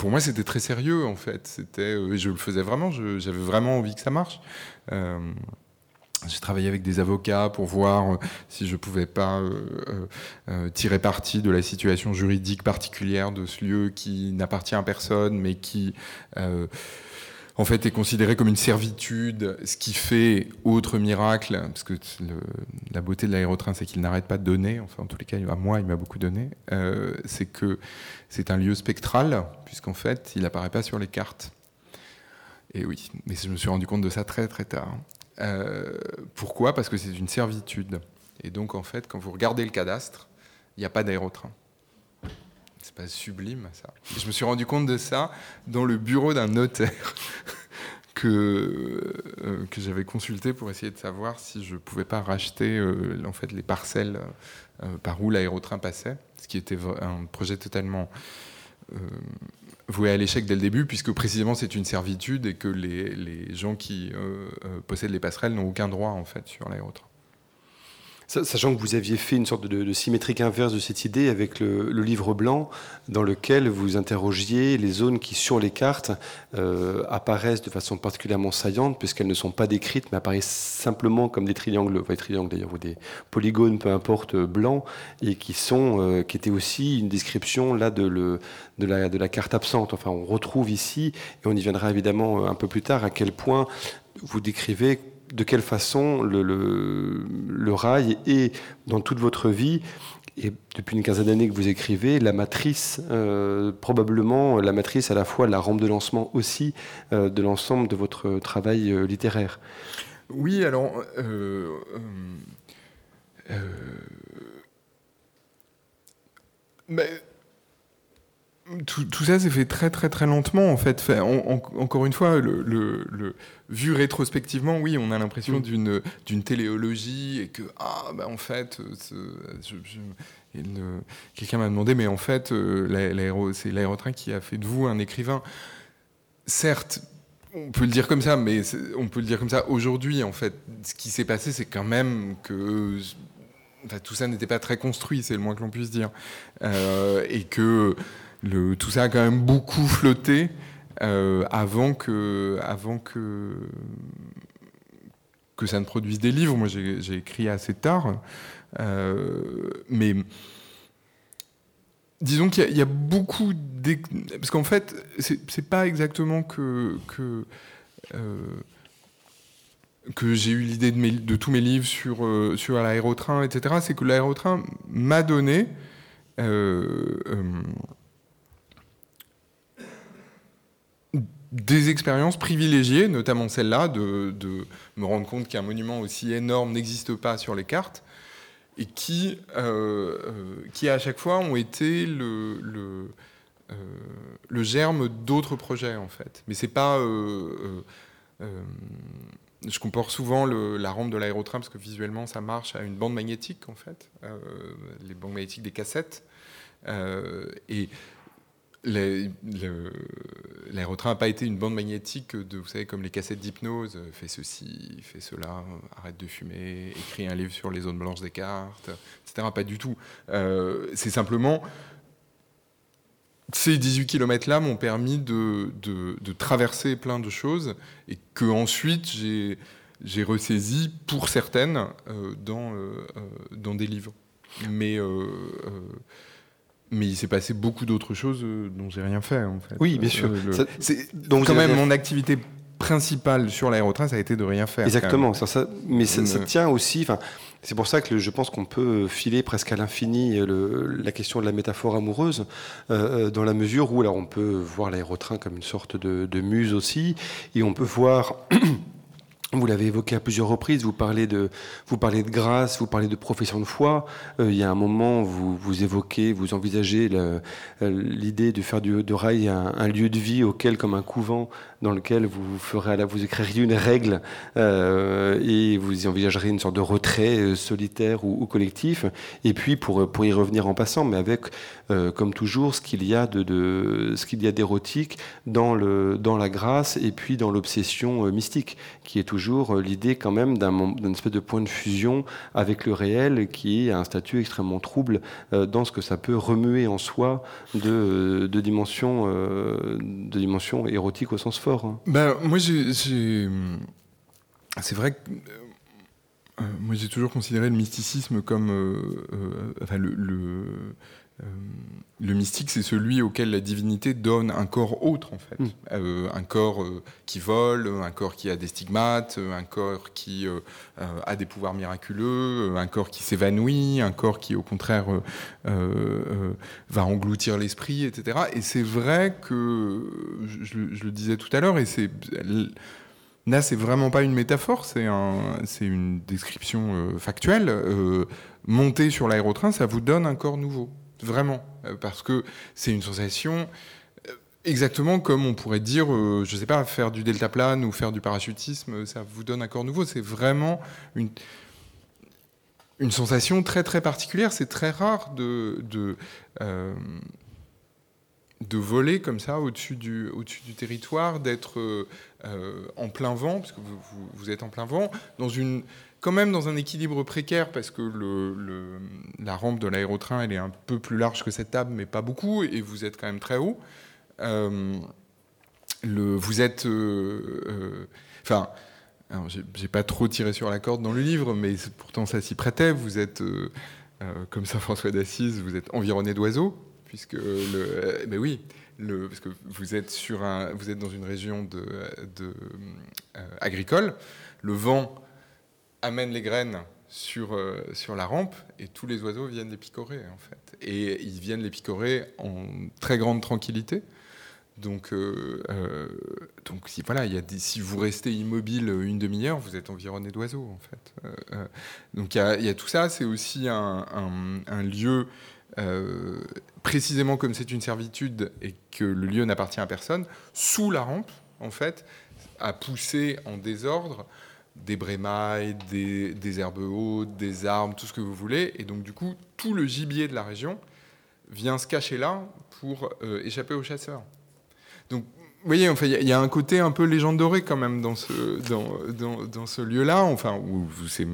pour moi, c'était très sérieux, en fait. C'était, euh, je le faisais vraiment, je, j'avais vraiment envie que ça marche. Euh, j'ai travaillé avec des avocats pour voir euh, si je pouvais pas euh, euh, euh, tirer parti de la situation juridique particulière de ce lieu qui n'appartient à personne, mais qui... Euh, en fait, est considéré comme une servitude, ce qui fait, autre miracle, parce que le, la beauté de l'aérotrain, c'est qu'il n'arrête pas de donner, enfin en tous les cas, à moi, il m'a beaucoup donné, euh, c'est que c'est un lieu spectral, puisqu'en fait, il n'apparaît pas sur les cartes. Et oui, mais je me suis rendu compte de ça très très tard. Euh, pourquoi ? Parce que c'est une servitude. Et donc, en fait, quand vous regardez le cadastre, il n'y a pas d'aérotrain. C'est pas sublime, ça. Et je me suis rendu compte de ça dans le bureau d'un notaire que, euh, que j'avais consulté pour essayer de savoir si je pouvais pas racheter euh, en fait, les parcelles euh, par où l'aérotrain passait, ce qui était un projet totalement euh, voué à l'échec dès le début, puisque précisément c'est une servitude et que les, les gens qui euh, euh, possèdent les passerelles n'ont aucun droit en fait, sur l'aérotrain. Sachant que vous aviez fait une sorte de, de symétrique inverse de cette idée avec le, le livre blanc, dans lequel vous interrogiez les zones qui, sur les cartes, euh, apparaissent de façon particulièrement saillante, puisqu'elles ne sont pas décrites, mais apparaissent simplement comme des triangles, enfin des triangles d'ailleurs, ou des polygones, peu importe, blancs, et qui sont, euh, qui étaient aussi une description là de, le, de, la, de la carte absente. Enfin, on retrouve ici, et on y viendra évidemment un peu plus tard, à quel point vous décrivez de quelle façon le, le, le rail est, dans toute votre vie, et depuis une quinzaine d'années que vous écrivez, la matrice, euh, probablement la matrice à la fois la rampe de lancement aussi euh, de l'ensemble de votre travail euh, littéraire. Oui, alors... Euh, euh, euh, mais... Tout, tout ça s'est fait très très très lentement en fait. Fait, on, on, encore une fois, le, le, le, vu rétrospectivement, oui, on a l'impression mmh. d'une, d'une téléologie et que ah ben en fait, ce, je, je, il, quelqu'un m'a demandé mais en fait, euh, l'aéro, c'est l'aérotrain qui a fait de vous un écrivain. Certes, on peut le dire comme ça, mais on peut le dire comme ça aujourd'hui en fait. Ce qui s'est passé, c'est quand même que enfin, tout ça n'était pas très construit, c'est le moins que l'on puisse dire, euh, et que Le, tout ça a quand même beaucoup flotté euh, avant, que, avant que, que ça ne produise des livres. Moi, j'ai, j'ai écrit assez tard. Euh, mais disons qu'il y a, il y a beaucoup... D'é... Parce qu'en fait, c'est, c'est pas exactement que... que euh, que j'ai eu l'idée de, mes, de tous mes livres sur, euh, sur l'aérotrain, et cetera. C'est que l'aérotrain m'a donné... Euh, euh, des expériences privilégiées, notamment celle-là, de, de me rendre compte qu'un monument aussi énorme n'existe pas sur les cartes, et qui, euh, euh, qui à chaque fois ont été le, le, euh, le germe d'autres projets, en fait. Mais c'est pas... Euh, euh, euh, je compare souvent le, la rampe de l'aérotrain, parce que visuellement, ça marche à une bande magnétique, en fait, euh, les bandes magnétiques des cassettes. Euh, et... Les, le, l'aérotrain n'a pas été une bande magnétique de, vous savez, comme les cassettes d'hypnose, fais ceci, fais cela, arrête de fumer, écris un livre sur les zones blanches des cartes, et cetera. Pas du tout. Euh, c'est simplement... Ces dix-huit kilomètres-là m'ont permis de, de, de traverser plein de choses et qu'ensuite j'ai, j'ai ressaisi, pour certaines, euh, dans, euh, dans des livres. Mais... Euh, euh, Mais il s'est passé beaucoup d'autres choses dont j'ai rien fait, en fait. Oui, bien sûr. Euh, le... ça, c'est, donc quand même, rien... mon activité principale sur l'aérotrain, ça a été de rien faire. Exactement. Ça, ça, mais ça, ça tient aussi... C'est pour ça que je pense qu'on peut filer presque à l'infini le, la question de la métaphore amoureuse, euh, dans la mesure où alors, on peut voir l'aérotrain comme une sorte de, de muse aussi, et on peut voir... Vous l'avez évoqué à plusieurs reprises, vous parlez de, vous parlez de grâce, vous parlez de profession de foi. Euh, il y a un moment, vous, vous évoquez, vous envisagez le, l'idée de faire du, de rail un, un lieu de vie auquel, comme un couvent, dans lequel vous ferez, vous écririez une règle euh, et vous y envisagerez une sorte de retrait euh, solitaire ou, ou collectif. Et puis, pour, pour y revenir en passant, mais avec, euh, comme toujours, ce qu'il y a de, de ce qu'il y a d'érotique dans le, dans la grâce et puis dans l'obsession euh, mystique, qui est toujours toujours l'idée quand même d'un, d'un espèce de point de fusion avec le réel qui a un statut extrêmement trouble euh, dans ce que ça peut remuer en soi de, de dimension euh, de dimension érotique au sens fort. Hein. Ben, moi, j'ai, j'ai... c'est vrai que euh, moi, j'ai toujours considéré le mysticisme comme, euh, euh, enfin, le, le, euh, le mystique, c'est celui auquel la divinité donne un corps autre, en fait, mmh. euh, un corps euh, qui vole, un corps qui a des stigmates, un corps qui euh, euh, a des pouvoirs miraculeux, un corps qui s'évanouit, un corps qui, au contraire, euh, euh, va engloutir l'esprit, et cetera. Et c'est vrai que je, je le disais tout à l'heure, et c'est là, c'est vraiment pas une métaphore, c'est, un, c'est une description euh, factuelle. Euh, monter sur l'aérotrain, ça vous donne un corps nouveau, vraiment, euh, parce que c'est une sensation euh, exactement comme on pourrait dire, euh, je sais pas, faire du deltaplane ou faire du parachutisme, ça vous donne un corps nouveau. C'est vraiment une une sensation très très particulière. C'est très rare de de euh, de voler comme ça au-dessus du, au-dessus du territoire, d'être euh, en plein vent, parce que vous, vous, vous êtes en plein vent, dans une, quand même dans un équilibre précaire, parce que le, le, la rampe de l'aérotrain, elle est un peu plus large que cette table, mais pas beaucoup, et vous êtes quand même très haut. Euh, le, vous êtes... Euh, euh, enfin, alors j'ai, j'ai pas trop tiré sur la corde dans le livre, mais pourtant ça s'y prêtait. Vous êtes, euh, euh, comme saint François d'Assise, vous êtes environné d'oiseaux, puisque le, euh, ben oui, le, parce que vous êtes sur un, vous êtes dans une région de, de euh, agricole. Le vent amène les graines sur euh, sur la rampe et tous les oiseaux viennent les picorer en fait. Et ils viennent les picorer en très grande tranquillité. Donc euh, euh, donc si voilà, il y a des, si vous restez immobile une demi-heure, vous êtes environné d'oiseaux en fait. Euh, euh, donc il y a, il y a tout ça. C'est aussi un, un, un lieu. Euh, précisément comme c'est une servitude et que le lieu n'appartient à personne, sous la rampe, en fait, à pousser en désordre des brémailles, des, des herbes hautes, des arbres, tout ce que vous voulez. Et donc, du coup, tout le gibier de la région vient se cacher là pour euh, échapper aux chasseurs. Donc, vous voyez, enfin, il y a un côté un peu légende dorée quand même dans ce, dans, dans, dans ce lieu-là. Enfin, où c'est...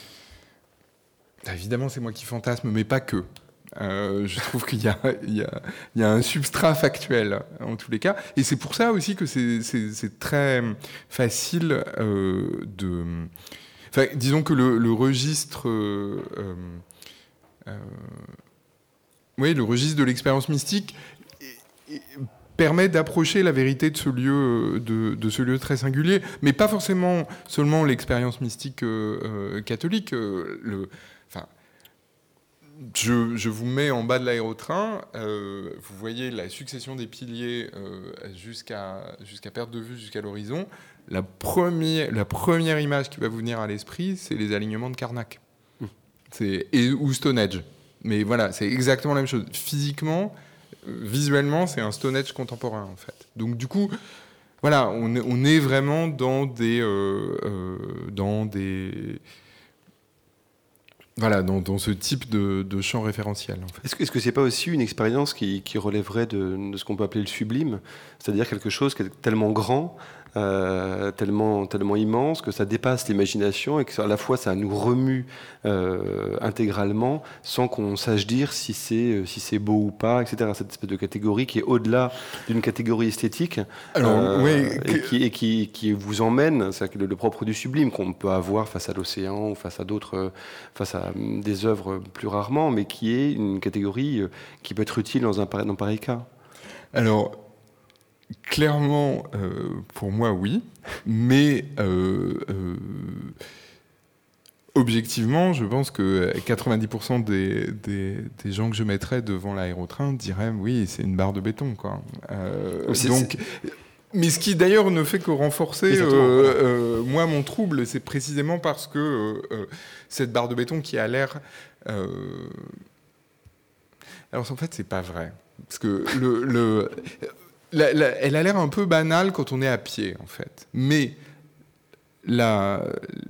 Évidemment, c'est moi qui fantasme, mais pas que. Euh, je trouve qu'il y a, il y, a, il y a un substrat factuel en tous les cas, et c'est pour ça aussi que c'est, c'est, c'est très facile euh, de. Enfin, disons que le, le registre, euh, euh, oui, le registre de l'expérience mystique est, est, permet d'approcher la vérité de ce lieu, de, de ce lieu très singulier, mais pas forcément seulement l'expérience mystique euh, euh, catholique. Euh, le, enfin. Je, je vous mets en bas de l'aérotrain, euh, vous voyez la succession des piliers euh, jusqu'à, jusqu'à perte de vue, jusqu'à l'horizon. La première, la première image qui va vous venir à l'esprit, c'est les alignements de Karnak. Mmh. C'est, et, ou Stonehenge. Mais voilà, c'est exactement la même chose. Physiquement, euh, visuellement, c'est un Stonehenge contemporain, en fait. Donc du coup, voilà, on, on est vraiment dans des... Euh, euh, dans des Voilà, dans, dans ce type de, de champ référentiel. En fait. Est-ce que, est-ce que c'est pas aussi une expérience qui, qui relèverait de, de ce qu'on peut appeler le sublime, c'est-à-dire quelque chose qui est tellement grand, euh, tellement, tellement immense que ça dépasse l'imagination et que à la fois ça nous remue euh, intégralement sans qu'on sache dire si c'est, si c'est beau ou pas, et cetera. Cette espèce de catégorie qui est au-delà d'une catégorie esthétique. Alors, euh, oui, et, qui, et qui, qui vous emmène, c'est le, le propre du sublime qu'on peut avoir face à l'océan ou face à d'autres, face à des œuvres plus rarement, mais qui est une catégorie qui peut être utile dans un dans pareil cas. Alors, clairement, euh, pour moi, oui, mais euh, euh, objectivement, je pense que quatre-vingt-dix pour cent des, des, des gens que je mettrais devant l'aérotrain diraient oui, c'est une barre de béton, quoi. Euh, c'est, donc. C'est... Mais ce qui d'ailleurs ne fait que renforcer euh, euh, moi mon trouble, c'est précisément parce que euh, euh, cette barre de béton qui a l'air, euh... alors en fait c'est pas vrai, parce que le, le la, la, elle a l'air un peu banale quand on est à pied en fait, mais la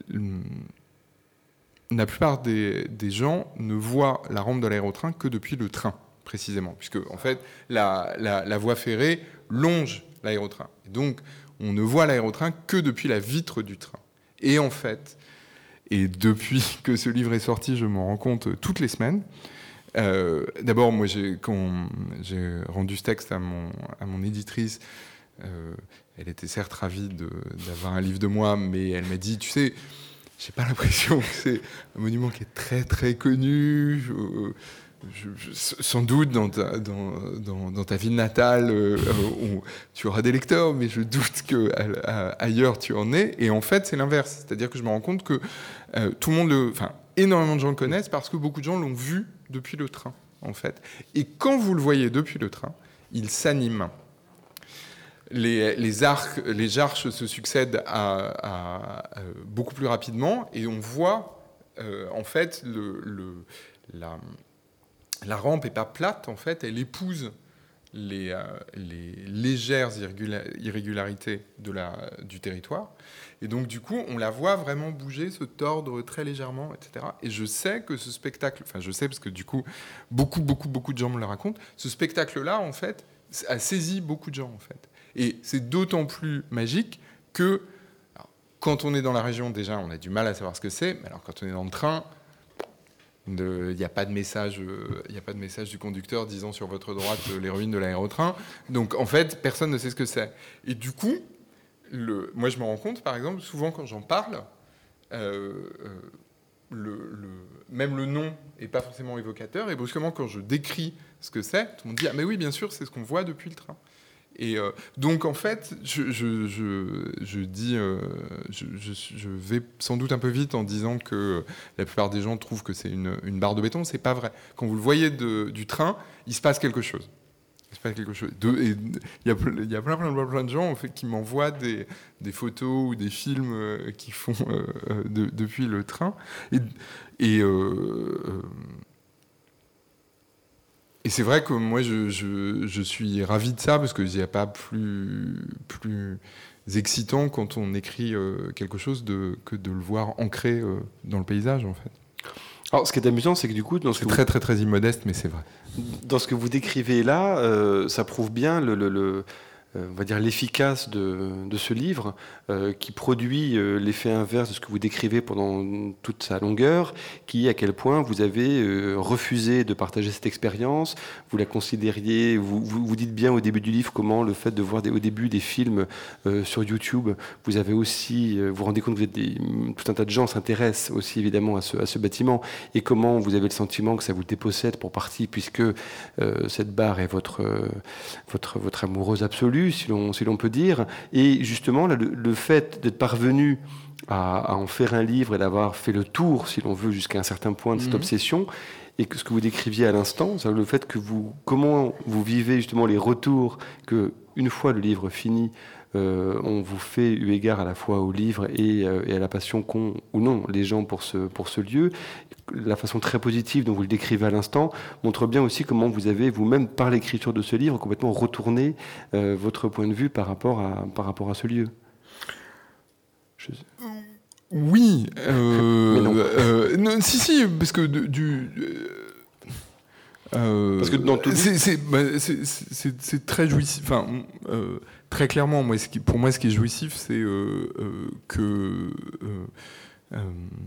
la plupart des, des gens ne voient la rampe de l'aérotrain que depuis le train précisément, puisque en fait la, la, la voie ferrée longe l'aérotrain. Et donc, on ne voit l'aérotrain que depuis la vitre du train. Et en fait, et depuis que ce livre est sorti, je m'en rends compte toutes les semaines. Euh, d'abord, moi, j'ai, quand j'ai rendu ce texte à mon, à mon éditrice, euh, elle était certes ravie de, d'avoir un livre de moi, mais elle m'a dit, tu sais, j'ai pas l'impression que c'est un monument qui est très très connu. Je, je, je, sans doute dans ta, dans, dans, dans ta ville natale, euh, on, tu auras des lecteurs, mais je doute que à, à, ailleurs tu en aies. Et en fait, c'est l'inverse. C'est-à-dire que je me rends compte que euh, tout le monde, le, enfin, énormément de gens le connaissent parce que beaucoup de gens l'ont vu depuis le train, en fait. Et quand vous le voyez depuis le train, il s'anime. Les, les, arcs, les arches se succèdent à, à, à, beaucoup plus rapidement et on voit euh, en fait le, le, la, la rampe n'est pas plate, en fait, elle épouse les, euh, les légères irrégularités de la, du territoire. Et donc du coup on la voit vraiment bouger, se tordre très légèrement, et cetera. Et je sais que ce spectacle, enfin je sais parce que du coup beaucoup beaucoup beaucoup de gens me le racontent, ce spectacle-là en fait a saisi beaucoup de gens en fait. Et c'est d'autant plus magique que, alors, quand on est dans la région, déjà, on a du mal à savoir ce que c'est. Mais alors, quand on est dans le train, il n'y a pas de message, il n'y a pas de message du conducteur disant sur votre droite les ruines de l'aérotrain. Donc, en fait, personne ne sait ce que c'est. Et du coup, le, moi, je me rends compte, par exemple, souvent quand j'en parle, euh, euh, le, le, même le nom n'est pas forcément évocateur. Et brusquement, quand je décris ce que c'est, tout le monde dit « Ah, mais oui, bien sûr, c'est ce qu'on voit depuis le train ». Et euh, donc, en fait, je, je, je, je dis, euh, je, je, je vais sans doute un peu vite en disant que la plupart des gens trouvent que c'est une, une barre de béton. C'est pas vrai. Quand vous le voyez de, du train, il se passe quelque chose. Il se passe quelque chose. De, et il y a, il y a plein, plein, plein, plein de gens en fait, qui m'envoient des, des photos ou des films euh, qui font euh, de, depuis le train. Et, et euh, euh, Et c'est vrai que moi, je, je, je suis ravi de ça, parce qu'il n'y a pas plus, plus excitant quand on écrit euh, quelque chose de, que de le voir ancré euh, dans le paysage, en fait. Alors, ce qui est amusant, c'est que du coup... Dans ce c'est que très, vous... très, très immodeste, mais c'est vrai. Dans ce que vous décrivez là, euh, ça prouve bien le... le, le... on va dire l'efficace de, de ce livre, euh, qui produit euh, l'effet inverse de ce que vous décrivez pendant toute sa longueur, qui est à quel point vous avez euh, refusé de partager cette expérience, vous la considériez, vous, vous, vous dites bien au début du livre comment le fait de voir des, au début des films euh, sur YouTube, vous avez aussi, euh, vous vous rendez compte que vous êtes des, tout un tas de gens s'intéressent aussi évidemment à ce, à ce bâtiment, et comment vous avez le sentiment que ça vous dépossède pour partie, puisque euh, cette barre est votre, euh, votre, votre amoureuse absolue, si l'on, si l'on peut dire. Et justement, là, le, le fait d'être parvenu à, à en faire un livre et d'avoir fait le tour, si l'on veut, jusqu'à un certain point de cette mmh. obsession, et que ce que vous décriviez à l'instant, c'est le fait que vous, comment vous vivez justement les retours que, une fois le livre fini, euh, on vous fait eu égard à la fois au livre et, euh, et à la passion qu'ont ou non les gens pour ce, pour ce lieu. La façon très positive dont vous le décrivez à l'instant montre bien aussi comment vous avez vous-même, par l'écriture de ce livre, complètement retourné euh, votre point de vue par rapport à, par rapport à ce lieu. Je... Oui. Euh, Mais non. Euh, non. Si, si, parce que de, du... Euh, Parce que dans tout c'est, c'est, bah, c'est, c'est, c'est très jouissif. Enfin, euh, très clairement, moi, ce qui, pour moi, ce qui est jouissif, c'est euh, euh, que euh, euh,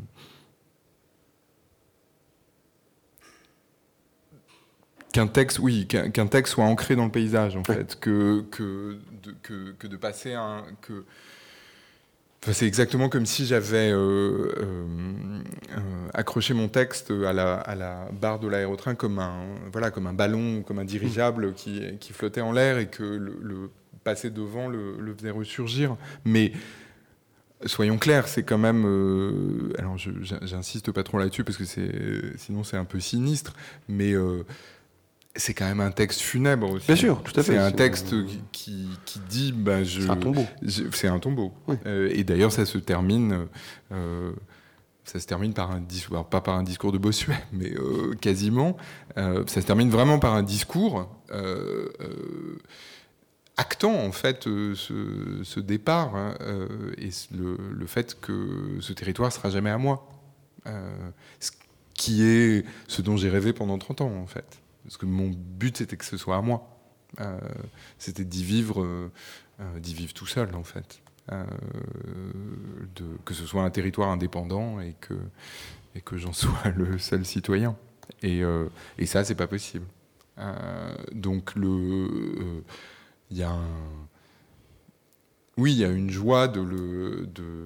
qu'un texte, oui, qu'un, qu'un texte soit ancré dans le paysage, en fait, que que de, que, que de passer un que Enfin, c'est exactement comme si j'avais euh, euh, euh, accroché mon texte à la, à la barre de l'aérotrain comme un, voilà, comme un ballon, comme un dirigeable qui, qui flottait en l'air et que le, le passer devant le, le faisait ressurgir. Mais soyons clairs, c'est quand même... Euh, alors, je, j'insiste pas trop là-dessus parce que c'est, sinon c'est un peu sinistre, mais... Euh, c'est quand même un texte funèbre aussi. Bien sûr, tout à fait. C'est un c'est texte un... qui, qui dit... Ben, je, c'est un tombeau. Je, c'est un tombeau. Oui. Euh, et d'ailleurs, ça se termine... Euh, ça se termine par un discours... Alors, pas par un discours de Bossuet, mais euh, quasiment. Euh, ça se termine vraiment par un discours euh, euh, actant, en fait, euh, ce, ce départ hein, euh, et le, le fait que ce territoire ne sera jamais à moi. Euh, ce qui est ce dont j'ai rêvé pendant trente ans, en fait. Parce que mon but, c'était que ce soit à moi. Euh, c'était d'y vivre, euh, d'y vivre tout seul, en fait. euh, de, que ce soit un territoire indépendant et que, et que j'en sois le seul citoyen. Et, euh, et ça, c'est pas possible. Euh, donc, il euh, y a un... Oui, il y a une joie de le... De,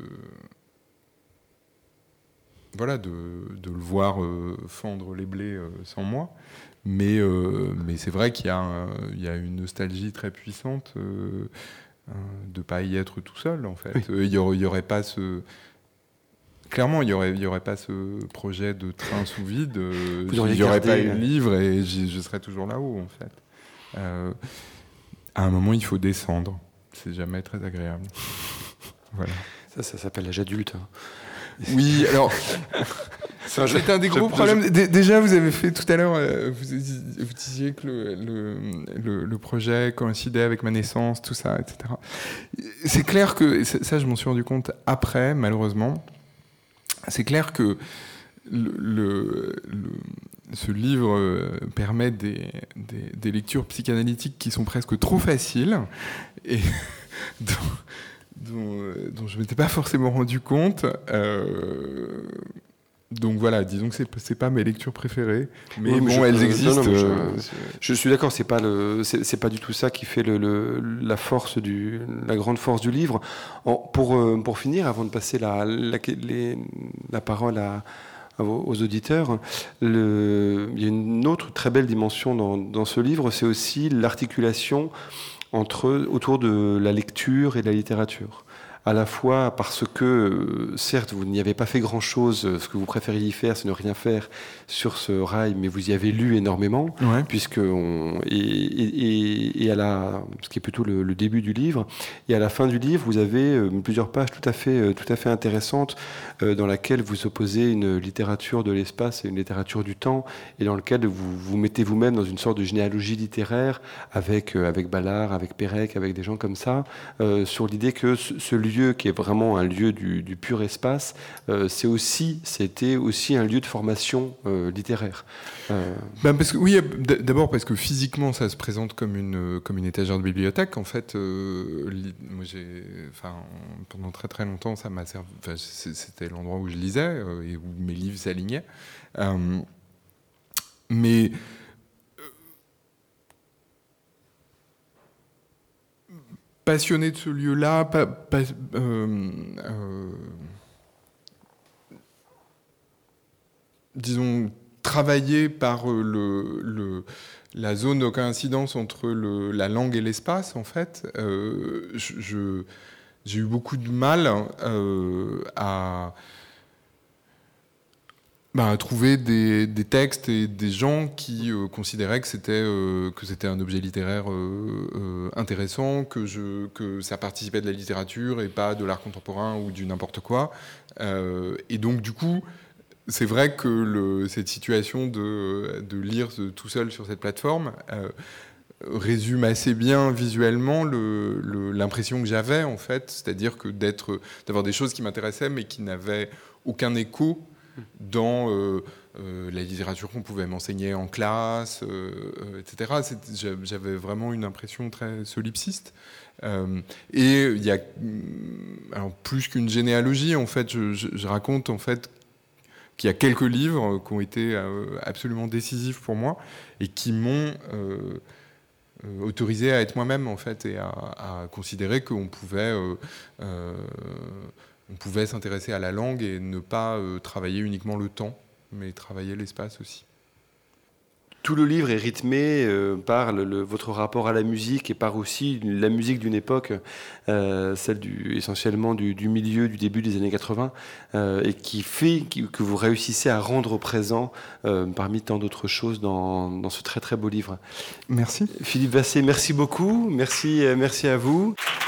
voilà, de, de le voir euh, fendre les blés euh, sans moi. Mais, euh, mais c'est vrai qu'il y a, un, il y a une nostalgie très puissante euh, euh, de ne pas y être tout seul, en fait. Oui. Euh, il n'y aurait, aurait pas ce... Clairement, il n'y aurait, aurait pas ce projet de train sous vide. Euh, il n'y aurait pas eu le livre et je serais toujours là-haut, en fait. Euh, à un moment, il faut descendre. C'est jamais très agréable. Voilà. Ça, ça s'appelle l'âge adulte. Hein. Oui, alors... C'est je, un des gros je, problèmes. Je... Déjà, vous avez fait tout à l'heure, euh, vous, vous disiez que le, le, le, le projet coïncidait avec ma naissance, tout ça, et cetera. C'est clair que, ça je m'en suis rendu compte après, malheureusement, c'est clair que le, le, le, ce livre permet des, des, des lectures psychanalytiques qui sont presque trop faciles et dont, dont, dont je ne m'étais pas forcément rendu compte. Euh, Donc voilà, disons que c'est c'est pas mes lectures préférées, mais oui, bon, je, elles existent. Non, non, je, je suis d'accord, c'est pas le, c'est, c'est pas du tout ça qui fait le, le, la force du, la grande force du livre. En, pour pour finir, avant de passer la la, les, la parole à, à vos, aux auditeurs, le, il y a une autre très belle dimension dans dans ce livre, c'est aussi l'articulation entre autour de la lecture et de la littérature. À la fois parce que, certes, vous n'y avez pas fait grand-chose, ce que vous préfériez y faire, c'est ne rien faire sur ce rail, mais vous y avez lu énormément, ouais. puisque on, et, et, et à la, ce qui est plutôt le, le début du livre, et à la fin du livre, vous avez plusieurs pages tout à fait, tout à fait intéressantes, euh, dans laquelle vous opposez une littérature de l'espace et une littérature du temps, et dans lequel vous vous mettez vous-même dans une sorte de généalogie littéraire avec, euh, avec Ballard, avec Pérec, avec des gens comme ça, euh, sur l'idée que ce, ce lieu qui est vraiment un lieu du, du pur espace, euh, c'est aussi, c'était aussi un lieu de formation euh, littéraire. Euh... Ben parce que, oui, d'abord parce que physiquement, ça se présente comme une, comme une étagère de bibliothèque. En fait, euh, moi, j'ai, enfin, pendant très très longtemps, ça m'a servi. Enfin, c'était l'endroit où je lisais euh, et où mes livres s'alignaient. Euh, mais passionné de ce lieu-là, pas, pas, euh, euh, disons, travailler par le, le, la zone de coïncidence entre le, la langue et l'espace, en fait, euh, je, j'ai eu beaucoup de mal euh, à... Bah, trouver des, des textes et des gens qui euh, considéraient que c'était, euh, que c'était un objet littéraire euh, euh, intéressant, que, je, que ça participait de la littérature et pas de l'art contemporain ou du n'importe quoi. Euh, et donc, du coup, c'est vrai que le, cette situation de, de lire tout seul sur cette plateforme euh, résume assez bien visuellement le, le, l'impression que j'avais, en fait, c'est-à-dire que d'être, d'avoir des choses qui m'intéressaient mais qui n'avaient aucun écho dans euh, euh, la littérature qu'on pouvait m'enseigner en classe, euh, euh, et cetera. C'est, j'avais vraiment une impression très solipsiste. Euh, et il y a, alors plus qu'une généalogie, en fait, je, je, je raconte en fait qu'il y a quelques livres qui ont été euh, absolument décisifs pour moi et qui m'ont euh, euh, autorisé à être moi-même, en fait, et à, à considérer qu'on pouvait euh, euh, on pouvait s'intéresser à la langue et ne pas euh, travailler uniquement le temps, mais travailler l'espace aussi. Tout le livre est rythmé euh, par le, le, votre rapport à la musique et par aussi la musique d'une époque, euh, celle du, essentiellement du, du milieu, du début des années quatre-vingts, euh, et qui fait qui, que vous réussissez à rendre présent euh, parmi tant d'autres choses dans, dans ce très très beau livre. Merci. Philippe Vassé, merci beaucoup. Merci, euh, merci à vous.